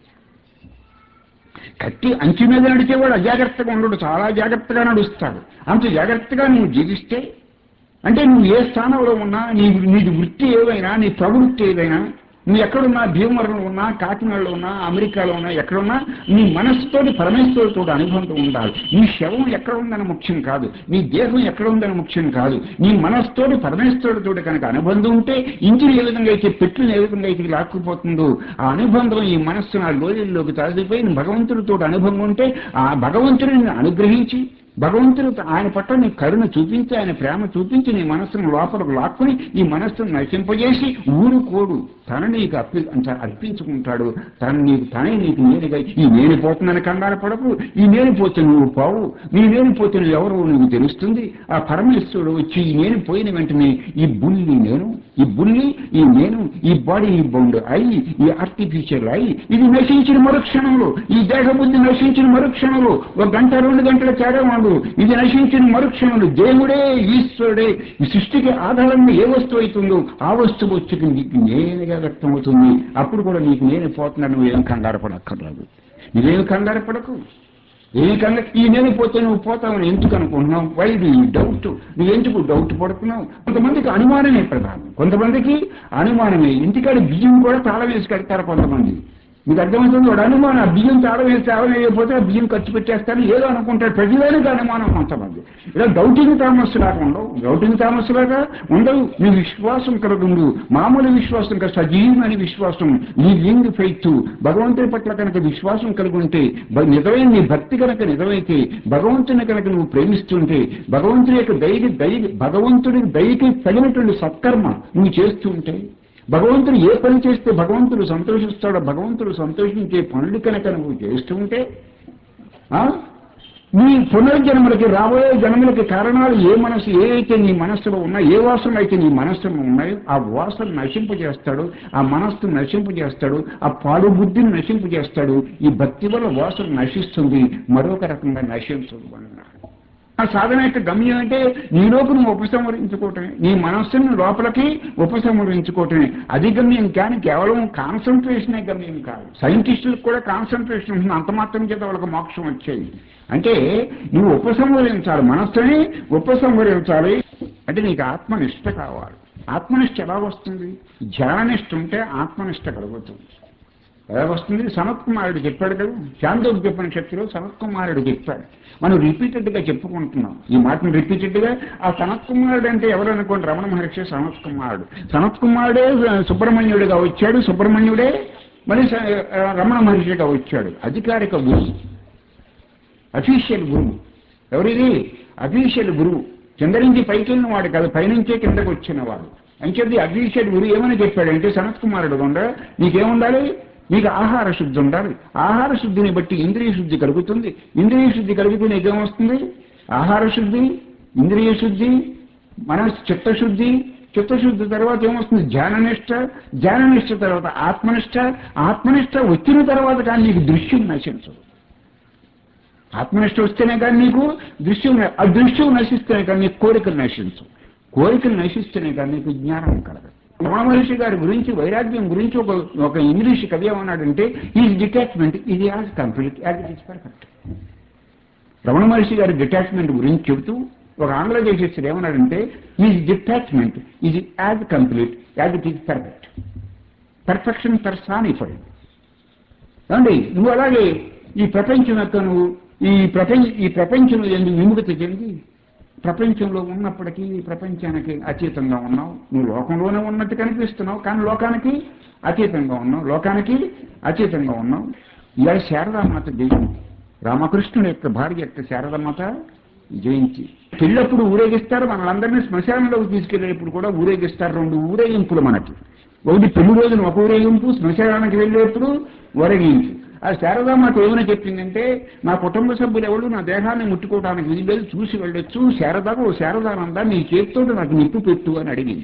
కత్తి అంచు మీద నడిచేవాడు అజాగ్రత్తగా ఉండడు, చాలా జాగ్రత్తగా నడుస్తాడు. అంత జాగ్రత్తగా నువ్వు జీవిస్తే, అంటే నువ్వు ఏ స్థానంలో ఉన్నా, నీ నీది వృత్తి ఏదైనా, నీ ప్రవృత్తి ఏదైనా, నువ్వు ఎక్కడున్నా, భీమవరంలో ఉన్నా, కాకినాడలో ఉన్నా, అమెరికాలో ఉన్నా, ఎక్కడున్నా నీ మనస్సుతోటి పరమేశ్వరుతో అనుబంధం ఉండాలి. నీ శవం ఎక్కడ ఉందని ముఖ్యం కాదు, నీ దేహం ఎక్కడ ఉందని ముఖ్యం కాదు, నీ మనస్సుతోటి పరమేశ్వరుడితో కనుక అనుబంధం ఉంటే, ఇంటిని ఏ విధంగా అయితే పెట్టుని ఏ విధంగా అయితే లాక్కుపోతుందో ఆ అనుబంధం ఈ మనస్సును ఆ లోయల్లోకి తరలిపోయి భగవంతుడితో అనుబంధం ఉంటే, ఆ భగవంతుడిని అనుగ్రహించి భగవంతుడు ఆయన పట్ల నీ కరుణ చూపించి, ఆయన ప్రేమ చూపించి నీ మనస్సును లోపలకు లాక్కుని ఈ మనస్సును నశింపజేసి ఊరు కోడు తన నీకు అర్పి అర్పించుకుంటాడు. తను నీకు తనే నీకు నేనుగా, ఈ నేను పోతుందని కంగారు పడకు, ఈ నేను పోతే నువ్వు పోవు, నీ నేను పోతే నువ్వు ఎవరో నువ్వు తెలుస్తుంది. ఆ పరమేశ్వరుడు వచ్చి ఈ నేను పోయిన వెంటనే ఈ బుల్లి నేను, ఈ బుల్లి ఈ నేను, ఈ బాడీ ఈ బౌండ్ అయి, ఈ ఆర్టిఫిషియల్ అయి, ఇది నశించిన మరుక్షణంలో, ఈ దేహబుద్ధి నశించిన మరుక్షణంలో, ఒక గంట రెండు గంటల తేడా వాడు, ఇది నశించిన మరుక్షణంలో దేవుడే ఈశ్వరుడే ఈ సృష్టికి ఆధారంగా ఏ వస్తువు అవుతుందో ఆ వస్తువు వచ్చి నీకు నేనుగా వ్యక్తమవుతుంది. అప్పుడు కూడా నీకు నేను పోతున్నాను, నువ్వేం కంగారు పడక్కర్లేదు, నువ్వేం కంగారు పడకు. ఏం కంగారు, ఈ నేను పోతే నువ్వు పోతావని ఎందుకు అనుకుంటున్నావు? Why do you doubt? నువ్వు ఎందుకు డౌట్ పడుతున్నావు? కొంతమందికి అనుమానమే ప్రధానం, కొంతమందికి అనుమానమే. ఇంటికాడ బియ్యం కూడా తాళం వేసి కడతారు కొంతమంది. మీకు అర్థమవుతుంది, వాడు అనుమానం, ఆ బియ్యం తాళం వేసి తాళం వేయకపోతే ఆ బియ్యం ఖర్చు పెట్టేస్తాను ఏదో అనుకుంటాడు. ప్రతిదానికి అనుమానం కొంతమంది. ఇలా డౌటింగ్ థామస్ లాగా ఉండవు, డౌటింగ్ థామస్ లాగా ఉండవు. నీ విశ్వాసం కలుగుండు, మామూలు విశ్వాసం కాదు, సజీవమైన విశ్వాసం, నీ లింగ్ ఫెయిత్. భగవంతుడి పట్ల కనుక విశ్వాసం కలుగుంటే, నిజమైన నీ భక్తి కనుక నిజమైతే, భగవంతుని కనుక నువ్వు ప్రేమిస్తుంటే, భగవంతుడి యొక్క దయ దయ భగవంతుడి దయకి తగినటువంటి సత్కర్మ నువ్వు చేస్తూ ఉంటే, భగవంతుడు ఏ పని చేస్తే భగవంతుడు సంతోషిస్తాడో భగవంతుడు సంతోషించే పనులు కనుక నువ్వు చేస్తూ ఉంటే, నీ పునర్జన్మలకి రాబోయే జన్మలకి కారణాలు ఏ మనసు ఏ అయితే నీ మనస్సులో ఉన్నా, ఏ వాసనలు అయితే నీ మనస్సులో ఉన్నాయో ఆ వాసన నశింపజేస్తాడు, ఆ మనస్సును నశింపజేస్తాడు, ఆ పాడు బుద్ధిని నశింపజేస్తాడు. ఈ భక్తి వల్ల వాసన నశిస్తుంది, మరొక రకంగా నశించదు అన్నాడు. ఆ సాధన యొక్క గమ్యం అంటే నీలోకి నువ్వు ఉపసంహరించుకోవటమే, నీ మనస్సును లోపలికి ఉపసంహరించుకోవటమే. అది గమ్యం కానీ కేవలం కాన్సన్ట్రేషనే గమ్యం కాదు. సైంటిస్టులకు కూడా కాన్సన్ట్రేషన్ ఉంటుంది, అంత మాత్రం చేత వాళ్ళకి మోక్షం వచ్చేది. అంటే నువ్వు ఉపసంహరించాలి, మనస్సుని ఉపసంహరించాలి. అంటే నీకు ఆత్మనిష్ట కావాలి. ఆత్మనిష్ట ఎలా వస్తుంది? ధ్యాననిష్ట ఉంటే ఆత్మనిష్ట కలుగుతుంది. ఎలా వస్తుంది? సనత్ కుమారుడు చెప్పాడు కదా, చాందోగ్యోపనిషత్తులో సనత్ కుమారుడు చెప్పాడు. మనం రిపీటెడ్గా చెప్పుకుంటున్నాం ఈ మాటను రిపీటెడ్గా. ఆ సనత్ కుమారుడు అంటే ఎవరు అనుకోండి, రమణ మహర్షి సనత్ కుమారుడు. సనత్ కుమారుడే సుబ్రహ్మణ్యుడిగా వచ్చాడు, సుబ్రహ్మణ్యుడే మరి రమణ మహర్షిగా వచ్చాడు. అధికారిక గురువు, అఫీషియల్ గురువు. ఎవరిది? అఫీషియల్ గురువు. కింద నుంచి పైకి వెళ్ళిన వాడు కాదు, పైనుంచే కిందకు వచ్చిన వాడు. అంచేది అఫీషియల్ గురువు ఏమని చెప్పాడంటే, సనత్ కుమారుడు ఉండ నీకేముండాలి? నీకు ఆహార శుద్ధి ఉండాలి. ఆహార శుద్ధిని బట్టి ఇంద్రియ శుద్ధి కలుగుతుంది. ఇంద్రియ శుద్ధి కలిగితే నీకేమొస్తుంది? ఆహార శుద్ధి, ఇంద్రియ శుద్ధి, మనస్ చిత్తశుద్ధి. చిత్తశుద్ధి తర్వాత ఏమొస్తుంది? ధ్యాననిష్ట. ధ్యాననిష్ట తర్వాత ఆత్మనిష్ట. ఆత్మనిష్ట వచ్చిన తర్వాత కానీ నీకు దృశ్యం నశించదు. ఆత్మనిష్ట వస్తేనే కానీ నీకు దృశ్యం ఆ దృశ్యం నశిస్తేనే కానీ నీకు కోరికలు నశించు, కోరికలు నశిస్తేనే కానీ నీకు జ్ఞానం కలగదు. రమణ మహర్షి గారి గురించి వైరాగ్యం గురించి ఒక ఒక ఇంగ్లీష్ కవి ఏమన్నాడంటే ఈజ్ డిటాచ్మెంట్ ఇది as complete as it is perfect. Ramana Maharshi గారి డిటాచ్మెంట్ గురించి చెబుతూ ఒక ఆంగ్ల దేశస్థుడు ఏమన్నాడంటే is detachment is as complete as it is perfect. Perfection personified. అండి నువ్వు అలాగే ఈ ప్రపంచం యొక్క నువ్వు ఈ ప్రపంచ ఈ ప్రపంచంలో ఎందుకు విముఖత చెంది ప్రపంచంలో ఉన్నప్పటికీ ప్రపంచానికి అతీతంగా ఉన్నావు. నువ్వు లోకంలోనే ఉన్నట్టు కనిపిస్తున్నావు కానీ లోకానికి అతీతంగా ఉన్నావు, లోకానికి అతీతంగా ఉన్నావు. ఇలా శారదామాత జయంతి, రామకృష్ణుడు యొక్క భార్య యొక్క శారదామాత జయంతి. పెళ్ళప్పుడు ఊరేగిస్తారు, మనలందరినీ శ్మశానంలోకి తీసుకెళ్లేప్పుడు కూడా ఊరేగిస్తారు. రెండు ఊరేగింపులు మనకి, ఒకటి పెళ్లి రోజున ఒక ఊరేగింపు, శ్మశానానికి వెళ్ళేప్పుడు ఊరేగింపు. ఆ శారదామాత ఏమైనా చెప్పిందంటే నా కుటుంబ సభ్యులు ఎవరు నా దేహాన్ని ముట్టుకోవడానికి వీల్లేదు, చూసి వెళ్ళొచ్చు, శారదాకు ఓ శారదానందా నీ చేతితో నాకు నిప్పు పెట్టు అని అడిగింది.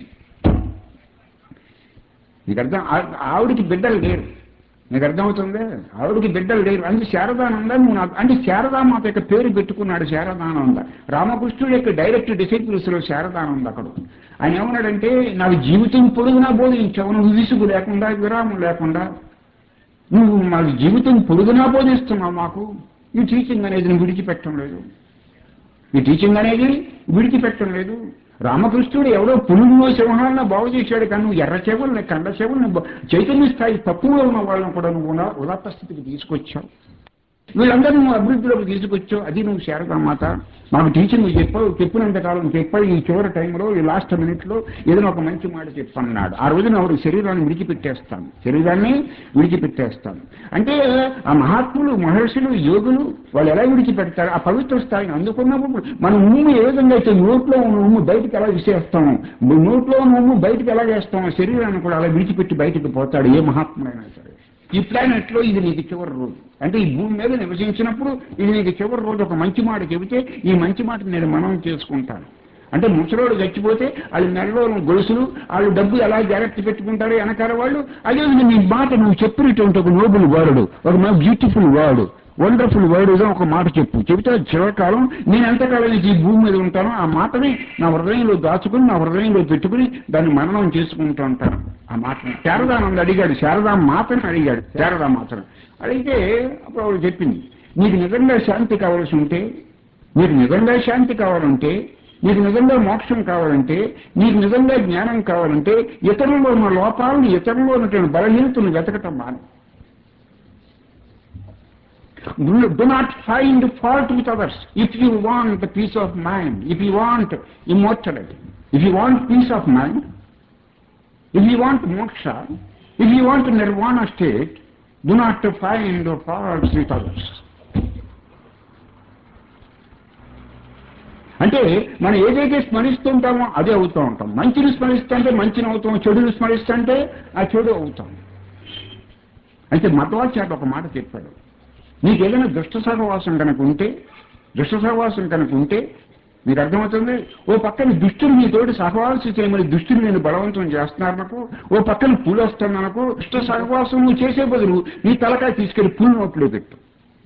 నీకు అర్థం, ఆవిడికి బిడ్డలు లేరు, నీకు అర్థమవుతుందే, ఆవిడికి బిడ్డలు లేరు. అంటే శారదానంద నువ్వు నాకు అంటే శారదామాత యొక్క పేరు పెట్టుకున్నాడు శారదానంద. రామకృష్ణుడు యొక్క డైరెక్ట్ డిసైపుల్స్లో శారదానంద అక్కడ. ఆయన ఏమన్నాడంటే నాకు జీవితం పొడుగునా బోధించావు, నువ్వు విసుగు లేకుండా విరామం లేకుండా నువ్వు మాకు జీవితం పొడుగునా బోధిస్తున్నావు. మాకు ఈ టీచింగ్ అనేది నువ్వు విడిచిపెట్టడం లేదు, ఈ టీచింగ్ అనేది విడిచిపెట్టడం లేదు. రామకృష్ణుడు ఎవరో పులుగులో సింహాలను బాగు చేశాడు కానీ నువ్వు ఎర్ర చెవుల్ని కండ చెవుల్ని చైతన్య స్థాయి తక్కువలో ఉన్న వాళ్ళని కూడా నువ్వు ఉదాత్త స్థితికి తీసుకొచ్చావు. వీళ్ళందరూ నువ్వు అభివృద్ధిలోకి తీసుకొచ్చావు. అది నువ్వు శారదామాత మాకు టీచింగ్ చెప్పావు, చెప్పినంతకాలం చెప్పావు. ఈ చివరి టైంలో ఈ లాస్ట్ మినిట్లో ఏదైనా ఒక మంచి మాట చెప్పన్నాడు. ఆ రోజున ఆవిడ శరీరాన్ని విడిచిపెట్టేస్తాను, శరీరాన్ని విడిచిపెట్టేస్తాను అంటే ఆ మహాత్ములు మహర్షులు యోగులు వాళ్ళు ఎలా విడిచిపెడతారు? ఆ పవిత్ర స్థాయిని అందుకున్నప్పుడు మనం ఉమ్ము ఏ విధంగా అయితే నోట్లో ఉన్న ఉమ్ము బయటకు ఎలా విసేస్తాము, నోట్లో ఉన్న ఉమ్ము బయటకు ఎలా వేస్తాము, శరీరాన్ని కూడా అలా విడిచిపెట్టి బయటకు పోతాడు ఏ మహాత్ముడైనా సరే. ఈ ప్లానెట్ లో ఇది నీకు చివరి రోజు, అంటే ఈ భూమి మీద నివసించినప్పుడు ఇది నీకు చివరి రోజు. ఒక మంచి మాట చెబితే ఈ మంచి మాట నేను మనం చేసుకుంటాను. అంటే ముసలోడు చచ్చిపోతే వాళ్ళు నెలలో గొలుసులు వాళ్ళు డబ్బు ఎలా జాగ్రత్త పెట్టుకుంటారో వెనకాల వాళ్ళు, అదే నీ మాట నువ్వు చెప్పినటువంటి ఒక నోబుల్ వర్డ్, ఒక బ్యూటిఫుల్ వర్డ్, వండర్ఫుల్ వర్డ్గా ఒక మాట చెప్పు, చెబితే చివరికాలం నేను ఎంతకాలం ఈ భూమి మీద ఉంటానో ఆ మాటని నా హృదయంలో దాచుకుని నా హృదయంలో పెట్టుకుని దాన్ని మననం చేసుకుంటూ ఉంటాను. ఆ మాటని శారదానంద అడిగాడు, శారదా మాతని అడిగాడు, శారదా మాతను అడిగితే అప్పుడు ఆవిడ చెప్పింది నీకు నిజంగా శాంతి కావాల్సి ఉంటే, నీకు నిజంగా శాంతి కావాలంటే, నీకు నిజంగా మోక్షం కావాలంటే, నీకు నిజంగా జ్ఞానం కావాలంటే ఇతరుల్లో ఉన్న లోపాలను ఇతరుల్లో ఉన్నటువంటి బలహీనతను వెతకటం మాని. Do not find fault with others. If you want peace of mind, if you want immortality, if you want peace of mind, if you want moksha, if you want nirvana state, do not find faults with others. అంటే మనం ఏదైతే స్మరిస్తుంటామో అదే అవుతూ ఉంటాం. మంచిని స్మరిస్తుంటే మంచిని అవుతాం, చెడుని స్మరిస్తుంటే ఆ చెడు అవుతాం. అయితే మధ్వాచార్యుడు ఒక మాట చెప్పాడు, నీకు ఏదైనా దుష్ట సహవాసం కనుక ఉంటే, దుష్ట సహవాసం కనుక ఉంటే మీకు అర్థమవుతుంది, ఓ పక్కన దుష్టులు నీతోటి సహవాసం చేయమని దుష్టులు నేను బలవంతం చేస్తున్నారనుకో, ఓ పక్కన పులి వస్తాననుకో, దుష్ట సహవాసం నువ్వు చేసే బదులు నీ తలకాయ తీసుకెళ్లి పులి నోట్లో పెట్టు.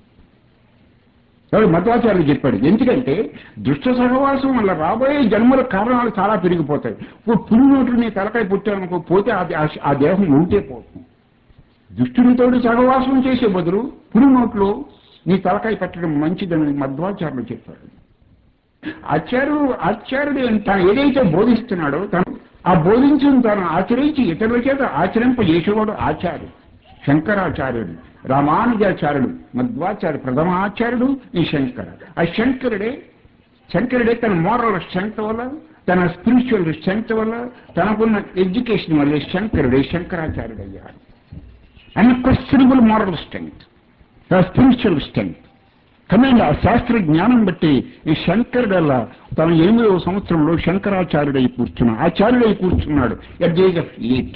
ఎవరు మధ్వాచార్యులు చెప్పాడు. ఎందుకంటే దుష్ట సహవాసం వల్ల రాబోయే జన్మల కారణాలు చాలా పెరిగిపోతాయి. ఓ పులి నోట్లు నీ తలకాయ పుట్టావనుకో, పోతే ఆ దేహం ఉంటే పోతుంది. దుష్టునితోడు సహవాసం చేసే బదులు పులి నోట్లో నీ తలకాయ పెట్టడం మంచిదని మధ్వాచార్యులు చెప్పారు. ఆచార్యుడు ఆచార్యుడు తను ఏదైతే బోధిస్తున్నాడో తను ఆ బోధించిన తను ఆచరించి ఇతరుల చేత ఆచరింపజేసేవాడు ఆచార్యుడు. శంకరాచార్యుడు, రామానుజాచార్యుడు, మధ్వాచార్యుడు, ప్రథమ ఆచార్యుడు ఈ శంకర. ఆ శంకరుడే శంకరుడే తన మోరల్ స్ట్రెంగ్త్ వల్ల, తన స్పిరిచువల్ స్ట్రెంగ్త్ వల్ల, తనకున్న ఎడ్యుకేషన్ వల్ల శంకరుడే శంకరాచార్యుడు అయ్యాడు. Unquestionable moral strength, spiritual strength command. ఆ శాస్త్ర జ్ఞానం బట్టి ఈ శంకరుడల్లా తన ఎనిమిదవ సంవత్సరంలో శంకరాచార్యుడై కూర్చున్నాడు, ఆచార్యుడై కూర్చున్నాడు at the age of eight.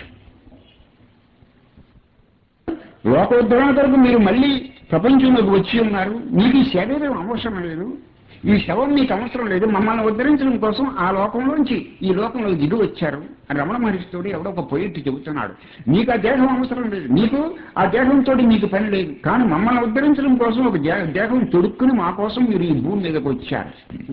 లోకోద్ధరణ కొరకు మీరు మళ్ళీ ప్రపంచంలోకి వచ్చి ఉన్నారు, మీకు ఈ శరీరం అవసరం లేదు, ఈ శవం మీకు అవసరం లేదు, మమ్మల్ని ఉద్ధరించడం కోసం ఆ లోకంలోంచి ఈ లోకంలో దిగి వచ్చారు అని రమణ మహర్షితోడు ఎవడో ఒక పోయిట్టు చెబుతున్నాడు. మీకు ఆ దేహం అవసరం లేదు, మీకు ఆ దేహంతో మీకు పని లేదు, కానీ మమ్మల్ని ఉద్ధరించడం కోసం ఒక దేహం తొడుక్కుని మా కోసం మీరు ఈ భూమి మీదకి వచ్చారు.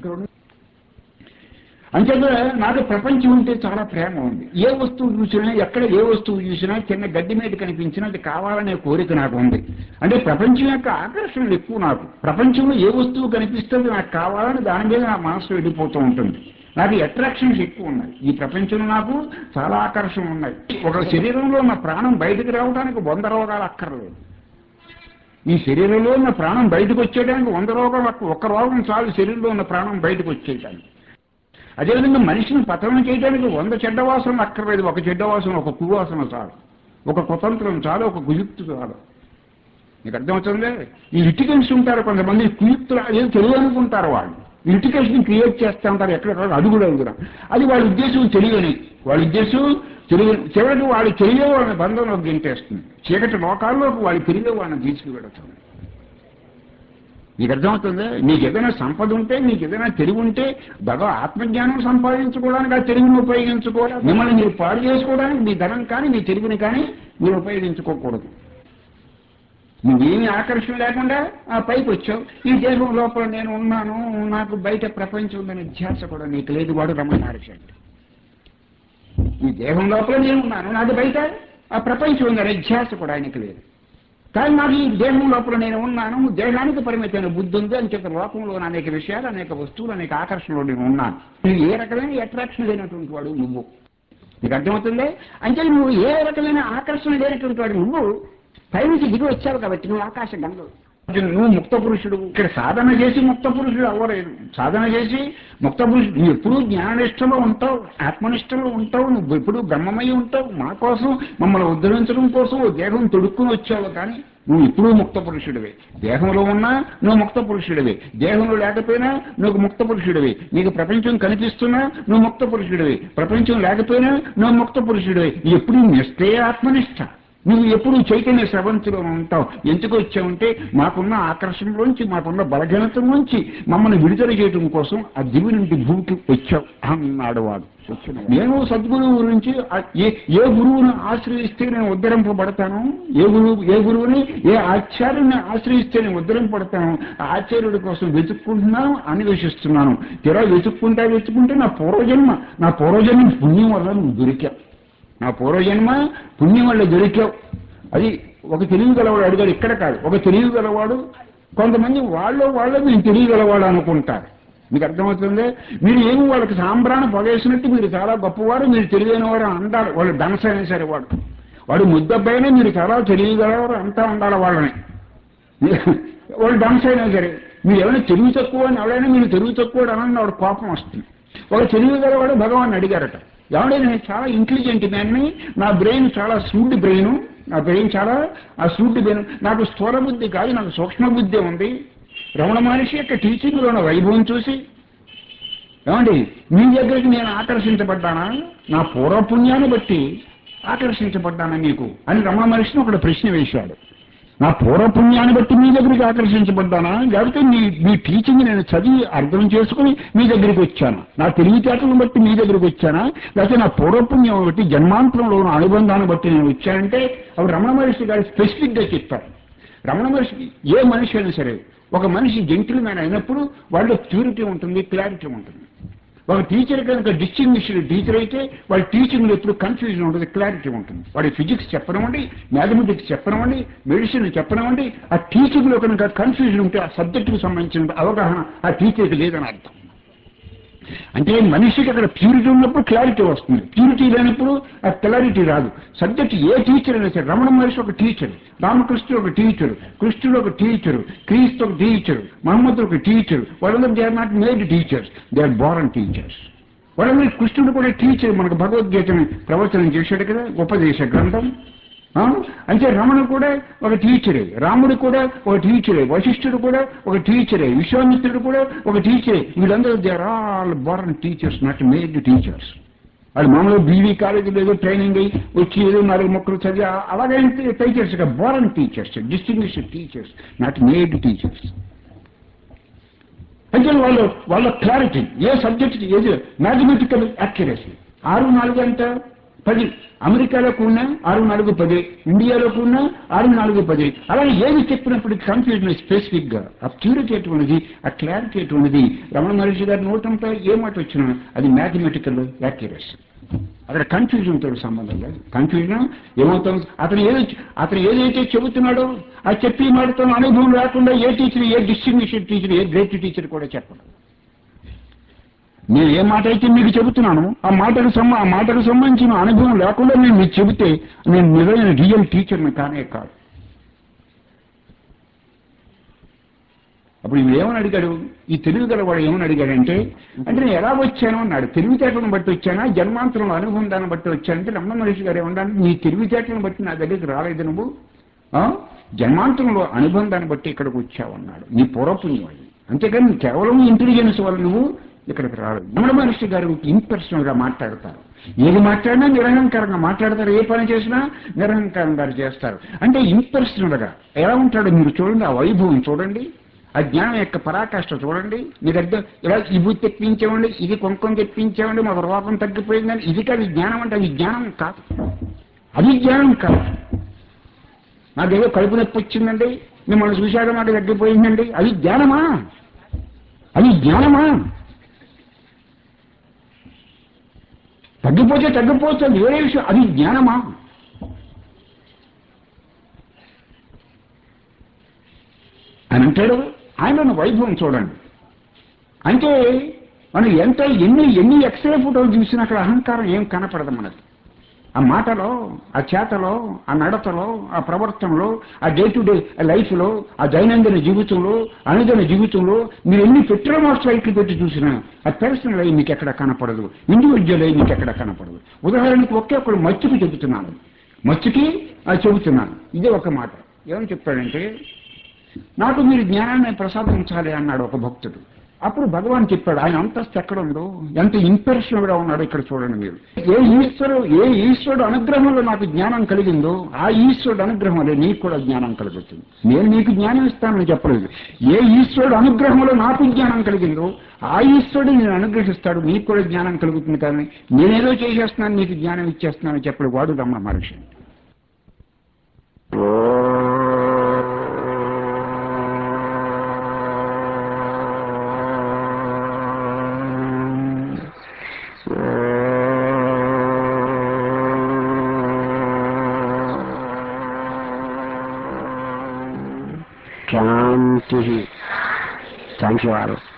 అంచేత నాకు ప్రపంచం అంటే చాలా ప్రేమ ఉంది. ఏ వస్తువు చూసినా, ఎక్కడ ఏ వస్తువు చూసినా, చిన్న గడ్డి మీద కనిపించినా అది కావాలనే కోరిక నాకు ఉంది. అంటే ప్రపంచం యొక్క ఆకర్షణలు ఎక్కువ నాకు. ప్రపంచంలో ఏ వస్తువు కనిపిస్తుంది నాకు కావాలని దాని మీద నా మనసు వెళ్ళిపోతూ ఉంటుంది. నాకు అట్రాక్షన్స్ ఎక్కువ ఉన్నాయి. ఈ ప్రపంచంలో నాకు చాలా ఆకర్షణ ఉన్నాయి. ఒక శరీరంలో ఉన్న ప్రాణం బయటకు రావడానికి వంద రోగాలు అక్కర్లేదు. ఈ శరీరంలో ఉన్న ప్రాణం బయటకు వచ్చేయడానికి వంద రోగాలు, ఒక్క రోగం చాలు శరీరంలో ఉన్న ప్రాణం బయటకు వచ్చేయడానికి. అదేవిధంగా మనిషిని పతనం చేయడానికి వంద చెడ్డవాసనలు అక్కర్లేదు, ఒక చెడ్డవాసన, ఒక కువాసన చాలు, ఒక కుతంత్రం చాలు, ఒక కుయుక్తి చాలు. మీకు అర్థమవుతుంది? ఈ లిటిగెన్స్ ఉంటారు కొంతమంది కుయుక్తులు, అదేం తెలివి అనుకుంటారు వాళ్ళు. లిటిగేషన్ క్రియేట్ చేస్తూ ఉంటారు ఎక్కడ అడుగుడు అడుగురా. అది వాళ్ళ ఉద్దేశం తెలియని, వాళ్ళ ఉద్దేశం తెలియ చివరికి వాళ్ళు తెలియే వాళ్ళని బంధంలోకి గెంటేస్తుంది. చీకటి లోకాల్లోకి వాళ్ళు తెలియే వాళ్ళని తీసుకువెడుతుంది. నీకు అర్థమవుతుంది? నీకు ఏదైనా సంపద ఉంటే, నీకు ఏదైనా తెలివి ఉంటే, బాగా ఆత్మజ్ఞానం సంపాదించుకోవడానికి ఆ తెలివిని ఉపయోగించుకోవడం, మిమ్మల్ని మీరు పాడు చేసుకోవడానికి మీ ధనం కానీ మీ తెలివిని కానీ మీరు ఉపయోగించుకోకూడదు. నువ్వేమీ ఆకర్షణ లేకుండా ఆ పైకి వచ్చావు. ఈ దేశం లోపల నేను ఉన్నాను, నాకు బయట ప్రపంచం ఉందనే ధ్యాస కూడా నీకు లేదు. వాడు రమణ మహర్షి అంటే ఈ దేహం లోపల నేను ఉన్నాను, నాకు బయట ఆ ప్రపంచం ఉందనే ధ్యాస కూడా ఆయనకు లేదు. కానీ నాకు ఈ దేహం లోపల నేను ఉన్నాను, దేహానికి పరిమితమైన బుద్ధి ఉంది అని చెప్పిన లోకంలో అనేక విషయాలు, అనేక వస్తువులు, అనేక ఆకర్షణలో నేను ఉన్నాను. నువ్వు ఏ రకమైన అట్రాక్షన్ లేనటువంటి వాడు నువ్వు. నీకు అర్థమవుతుంది? అంటే నువ్వు ఏ రకమైన ఆకర్షణ లేనటువంటి వాడు నువ్వు పైనుంచి దిగి వచ్చావు కాబట్టి నువ్వు ఆకాశ గంగలు. నువ్వు ముక్త పురుషుడు. ఇక్కడ సాధన చేసి ముక్త పురుషుడు అవ్వలేదు. సాధన చేసి ముక్త పురుషుడు నువ్వు ఎప్పుడూ జ్ఞాననిష్టలో ఉంటావు, ఆత్మనిష్టలో ఉంటావు, నువ్వు ఎప్పుడూ బ్రహ్మమై ఉంటావు. మా కోసం మమ్మల్ని ఉద్ధరించడం కోసం ఓ దేహం తొడుక్కుని వచ్చావు, కానీ నువ్వు ఎప్పుడూ ముక్త పురుషుడివే. దేహంలో ఉన్నా నువ్వు ముక్త పురుషుడివే, దేహంలో లేకపోయినా నువ్వు ముక్త పురుషుడివే. నీకు ప్రపంచం కనిపిస్తున్నా నువ్వు ముక్త పురుషుడివే, ప్రపంచం లేకపోయినా నువ్వు ముక్త పురుషుడివే. ఎప్పుడూ నిష్ఠే ఆత్మనిష్ట. నువ్వు ఎప్పుడు చైతన్య స్రవంతిలో ఉంటావు. ఎందుకు వచ్చావంటే మాకున్న ఆకర్షణలోంచి, మాకున్న బలహీనత నుంచి మమ్మల్ని విడుదల చేయడం కోసం ఆ దివి నుండి భూమికి వచ్చావు అన్నాడు వాడు. నేను సద్గురువు నుంచి ఏ ఏ గురువుని ఆశ్రయిస్తే నేను ఉద్ధరింపబడతాను, ఏ గురువు ఏ గురువుని ఏ ఆచార్యుని ఆశ్రయిస్తే నేను ఉద్ధరింపబడతాను, ఆ ఆచార్యుడి కోసం వెతుక్కుంటున్నాను, అన్వేషిస్తున్నాను. తీరా వెతుక్కుంటా వెతుక్కుంటే నా పూర్వజన్మ నా పూర్వజన్మ పుణ్యం వల్ల నువ్వు దొరికావు. నా పూర్వజన్మ పుణ్యం వల్ల దొరికావు. అది ఒక తెలివి గలవాడు అడిగాడు. ఇక్కడ కాదు, ఒక తెలివి గలవాడు. కొంతమంది వాళ్ళు వాళ్ళు మీరు తెలియగలవాడు అనుకుంటారు. మీకు అర్థమవుతుంది? మీరు ఏమి వాళ్ళకి సాంబ్రాన్ని పొగేసినట్టు మీరు చాలా గొప్పవారు, మీరు తెలివైన వారు అంటారు. వాళ్ళు ధనసైనా సరే వాడు వాడు ముద్దబ్బాయినా మీరు చాలా తెలియగలవారు అంతా ఉండాలి వాళ్ళని. వాళ్ళు ధనసైనా సరే మీరు ఎవరైనా తెలివి తక్కువ అని ఎవరైనా మీరు తెలివి తక్కువ అని వాడు కోపం వస్తుంది. ఒక తెలివి గలవాడు భగవాన్ అడిగారట, ఎవడే నేను చాలా ఇంటెలిజెంట్ మ్యాన్ని, నా బ్రెయిన్ చాలా సూట్ బ్రెయిన్, నా బ్రెయిన్ చాలా ఆ సూట్ బ్రెయిన్, నాకు స్థూల బుద్ధి కాదు, నాకు సూక్ష్మ బుద్ధి ఉంది. రమణ మహర్షి యొక్క టీచింగ్లో ఉన్న వైభవం చూసి ఏమండి మీ దగ్గరికి నేను ఆకర్షించబడ్డానా, నా పూర్వపుణ్యాన్ని బట్టి ఆకర్షించబడ్డానా మీకు అని రమణ మహర్షిని ఒకటి ప్రశ్న వేశాడు. నా పూర్వపుణ్యాన్ని బట్టి మీ దగ్గరికి ఆకర్షించబడ్డానా, లేకపోతే మీ మీ టీచింగ్ నేను చదివి అర్థం చేసుకుని మీ దగ్గరికి వచ్చానా, నా తెలివితేటలను బట్టి మీ దగ్గరికి వచ్చానా, లేకపోతే నా పూర్వపుణ్యం బట్టి జన్మాంతరంలో ఉన్న అనుబంధాన్ని బట్టి నేను వచ్చానంటే అప్పుడు రమణ మహర్షి గారు స్పెసిఫిక్గా చెప్పారు. రమణ మహర్షికి ఏ మనిషి అయినా సరే, ఒక మనిషి జెంటిల్మెన్ అయినప్పుడు వాళ్ళలో ప్యూరిటీ ఉంటుంది, క్లారిటీ ఉంటుంది. ఒక టీచర్ కనుక డిస్టింగ్విష్డ్ టీచర్ అయితే వాళ్ళ టీచింగ్లో ఎప్పుడు కన్ఫ్యూజన్ ఉంటుంది, క్లారిటీ ఉంటుంది. వాడి ఫిజిక్స్ చెప్పనివ్వండి, మ్యాథమెటిక్స్ చెప్పనివ్వండి, మెడిసిన్ చెప్పనివ్వండి, ఆ టీచింగ్లో కనుక కన్ఫ్యూజన్ ఉంటే ఆ సబ్జెక్టుకు సంబంధించిన అవగాహన ఆ టీచర్కి లేదని అర్థం. అంటే మనిషికి అక్కడ ప్యూరిటీ ఉన్నప్పుడు క్లారిటీ వస్తుంది, ప్యూరిటీ లేనప్పుడు ఆ క్లారిటీ రాదు. సబ్జెక్ట్ ఏ టీచర్ అయినా సరే, రమణ మహర్షి ఒక టీచర్, రామకృష్ణుడు ఒక టీచరు, కృష్ణుడు ఒక టీచరు, క్రీస్తు ఒక టీచరు, మహమ్మద్ ఒక టీచరు. వాళ్ళందరూ they are not made teachers, they are born teachers. వాళ్ళందరూ కృష్ణుడు కూడా టీచర్, మనకు భగవద్గీతని ప్రవచనం చేశాడు కదా, ఉపదేశ గ్రంథం. అంటే రమణ కూడా ఒక టీచరే, రాముడు కూడా ఒక టీచరే, వశిష్ఠుడు కూడా ఒక టీచరే, విశ్వామిత్రుడు కూడా ఒక టీచరే. వీళ్ళందరూ they are all born teachers, not made teachers. వాళ్ళు మామూలుగా బీవీ కాలేజీలో ఏదో ట్రైనింగ్ అయ్యి వచ్చి ఏదో నాలుగు మొక్కలు చదివి అలాగే teachers, born teachers, distinguished teachers, not made teachers. అంటే వాళ్ళ వాళ్ళ క్లారిటీ ఏ సబ్జెక్ట్ ఏది మ్యాథమెటికల్ యాక్యురసీ. ఆరు నాలుగు ఎంత పది, అమెరికాలో కూడా ఆరు నాలుగు పది, ఇండియాలో కూడా ఆరు నాలుగు పది. అలాగే ఏది చెప్పినప్పుడు కన్ఫ్యూజన్ స్పెసిఫిక్ గా ఆ ప్యూరిటీ ఎటువంటిది, ఆ క్లారిటీ ఎటువంటిది. రమణ మహర్షి గారి నోటంతా ఏ మాట వచ్చినా అది మ్యాథమెటికల్ యాక్యురసీ. అక్కడ కన్ఫ్యూజన్ తో సంబంధం లేదు. కన్ఫ్యూజన్ ఏమవుతాం, అతను ఏది అతను ఏదైతే చెబుతున్నాడో ఆ చెప్పి మాటతో అనుభవం లేకుండా a teacher, a distinguished teacher, a great teacher కూడా చెప్పడు. నేను ఏ మాట అయితే మీకు చెబుతున్నాను ఆ మాటకు సంబ ఆ మాటకు సంబంధించిన అనుభవం లేకుండా నేను మీకు చెబితే నేను నిజమైన రియల్ టీచర్ని కానే కాదు. అప్పుడు ఈయన ఏమని అడిగాడు, ఈ తెలివి గలవాడు ఏమని అడిగాడంటే, అంటే నేను ఎలా వచ్చాను అన్నాడు. తెలివితేటలను బట్టి వచ్చానా, జన్మాంతరంలో అనుభవం దాన్ని బట్టి వచ్చానంటే రమణ మహర్షి గారు ఏమన్నాడు, నీ తెలివితేటలను బట్టి నా దగ్గరికి రాలేదు నువ్వు, జన్మాంతరంలో అనుబంధాన్ని బట్టి ఇక్కడికి వచ్చావు అన్నాడు. నీ పూర్వపుణ్యం అది, అంతేకాని కేవలం ఇంటెలిజెన్స్ వల్ల నువ్వు ఇక్కడికి రాలేదు. రమణ మహర్షి గారు ఇంపర్సనల్ గా మాట్లాడతారు. ఏది మాట్లాడినా నిరహంకారంగా మాట్లాడతారు, ఏ పని చేసినా నిరహంకారంగా చేస్తారు. అంటే ఇంపర్సనల్ గా ఎలా ఉంటాడు మీరు చూడండి, ఆ వైభవం చూడండి, ఆ జ్ఞానం యొక్క పరాకాష్ట చూడండి. మీ దగ్గర ఇలా ఈ బుద్ధి తెప్పించామండి, ఇది కుంకుమ తెప్పించామండి, మాకు రోగం తగ్గిపోయిందని, ఇది కాదు జ్ఞానం అంటే. అది జ్ఞానం కాదు, అది జ్ఞానం కాదు. నాకేదో కడుపు నొప్పి వచ్చిందండి, మిమ్మల్ని చూశాక మాకు తగ్గిపోయిందండి, అది జ్ఞానమా? అది జ్ఞానమా? తగ్గిపోతే తగ్గిపోతే వేరే విషయం, అది జ్ఞానమా? అని అంటాడు. ఆయన వైభవం చూడండి. అంటే మనం ఎంత ఎన్ని ఎన్ని ఎక్స్రే ఫోటోలు చూసినా అక్కడ అహంకారం ఏం కనపడదు మనకి. ఆ మాటలో, ఆ చేతలో, ఆ నడతలో, ఆ ప్రవర్తనలో, ఆ డే టు డే లైఫ్లో, ఆ దైనందిన జీవితంలో, అనుదిన జీవితంలో మీరు ఎన్ని పెట్రోమాస్ లైట్లు పెట్టి చూసినా ఆ పర్సనల్ అయి మీకు ఎక్కడ కనపడదు, ఇండివిజువల్ అయి మీకు ఎక్కడ కనపడదు. ఉదాహరణకి ఒకే ఒకడు మచ్చుకి చెబుతున్నాను, మచ్చుకి అది చెబుతున్నాను. ఇదే ఒక మాట. ఏమని చెప్పాడంటే, నాకు మీరు జ్ఞానాన్ని ప్రసాదించాలి అన్నాడు ఒక భక్తుడు. అప్పుడు భగవాన్ చెప్పాడు, ఆయన అంతస్తు ఎక్కడ ఉందో, ఎంత ఇంపర్సనల్ గా ఉన్నాడో ఇక్కడ చూడండి మీరు. ఏ ఈశ్వరు ఏ ఈశ్వరుడు అనుగ్రహంలో నాకు జ్ఞానం కలిగిందో ఆ ఈశ్వరుడు అనుగ్రహంలో నీకు కూడా జ్ఞానం కలుగుతుంది. నేను నీకు జ్ఞానం ఇస్తానని చెప్పలేదు. ఏ ఈశ్వరుడు అనుగ్రహంలో నాకు జ్ఞానం కలిగిందో ఆ ఈశ్వరుడు నేను అనుగ్రహిస్తాడు, నీకు కూడా జ్ఞానం కలుగుతుంది. కానీ నేనేదో చేసేస్తున్నాను నీకు జ్ఞానం ఇచ్చేస్తున్నానని చెప్పడు వాడు రమణ మహర్షి. శాంతి. Thank you all.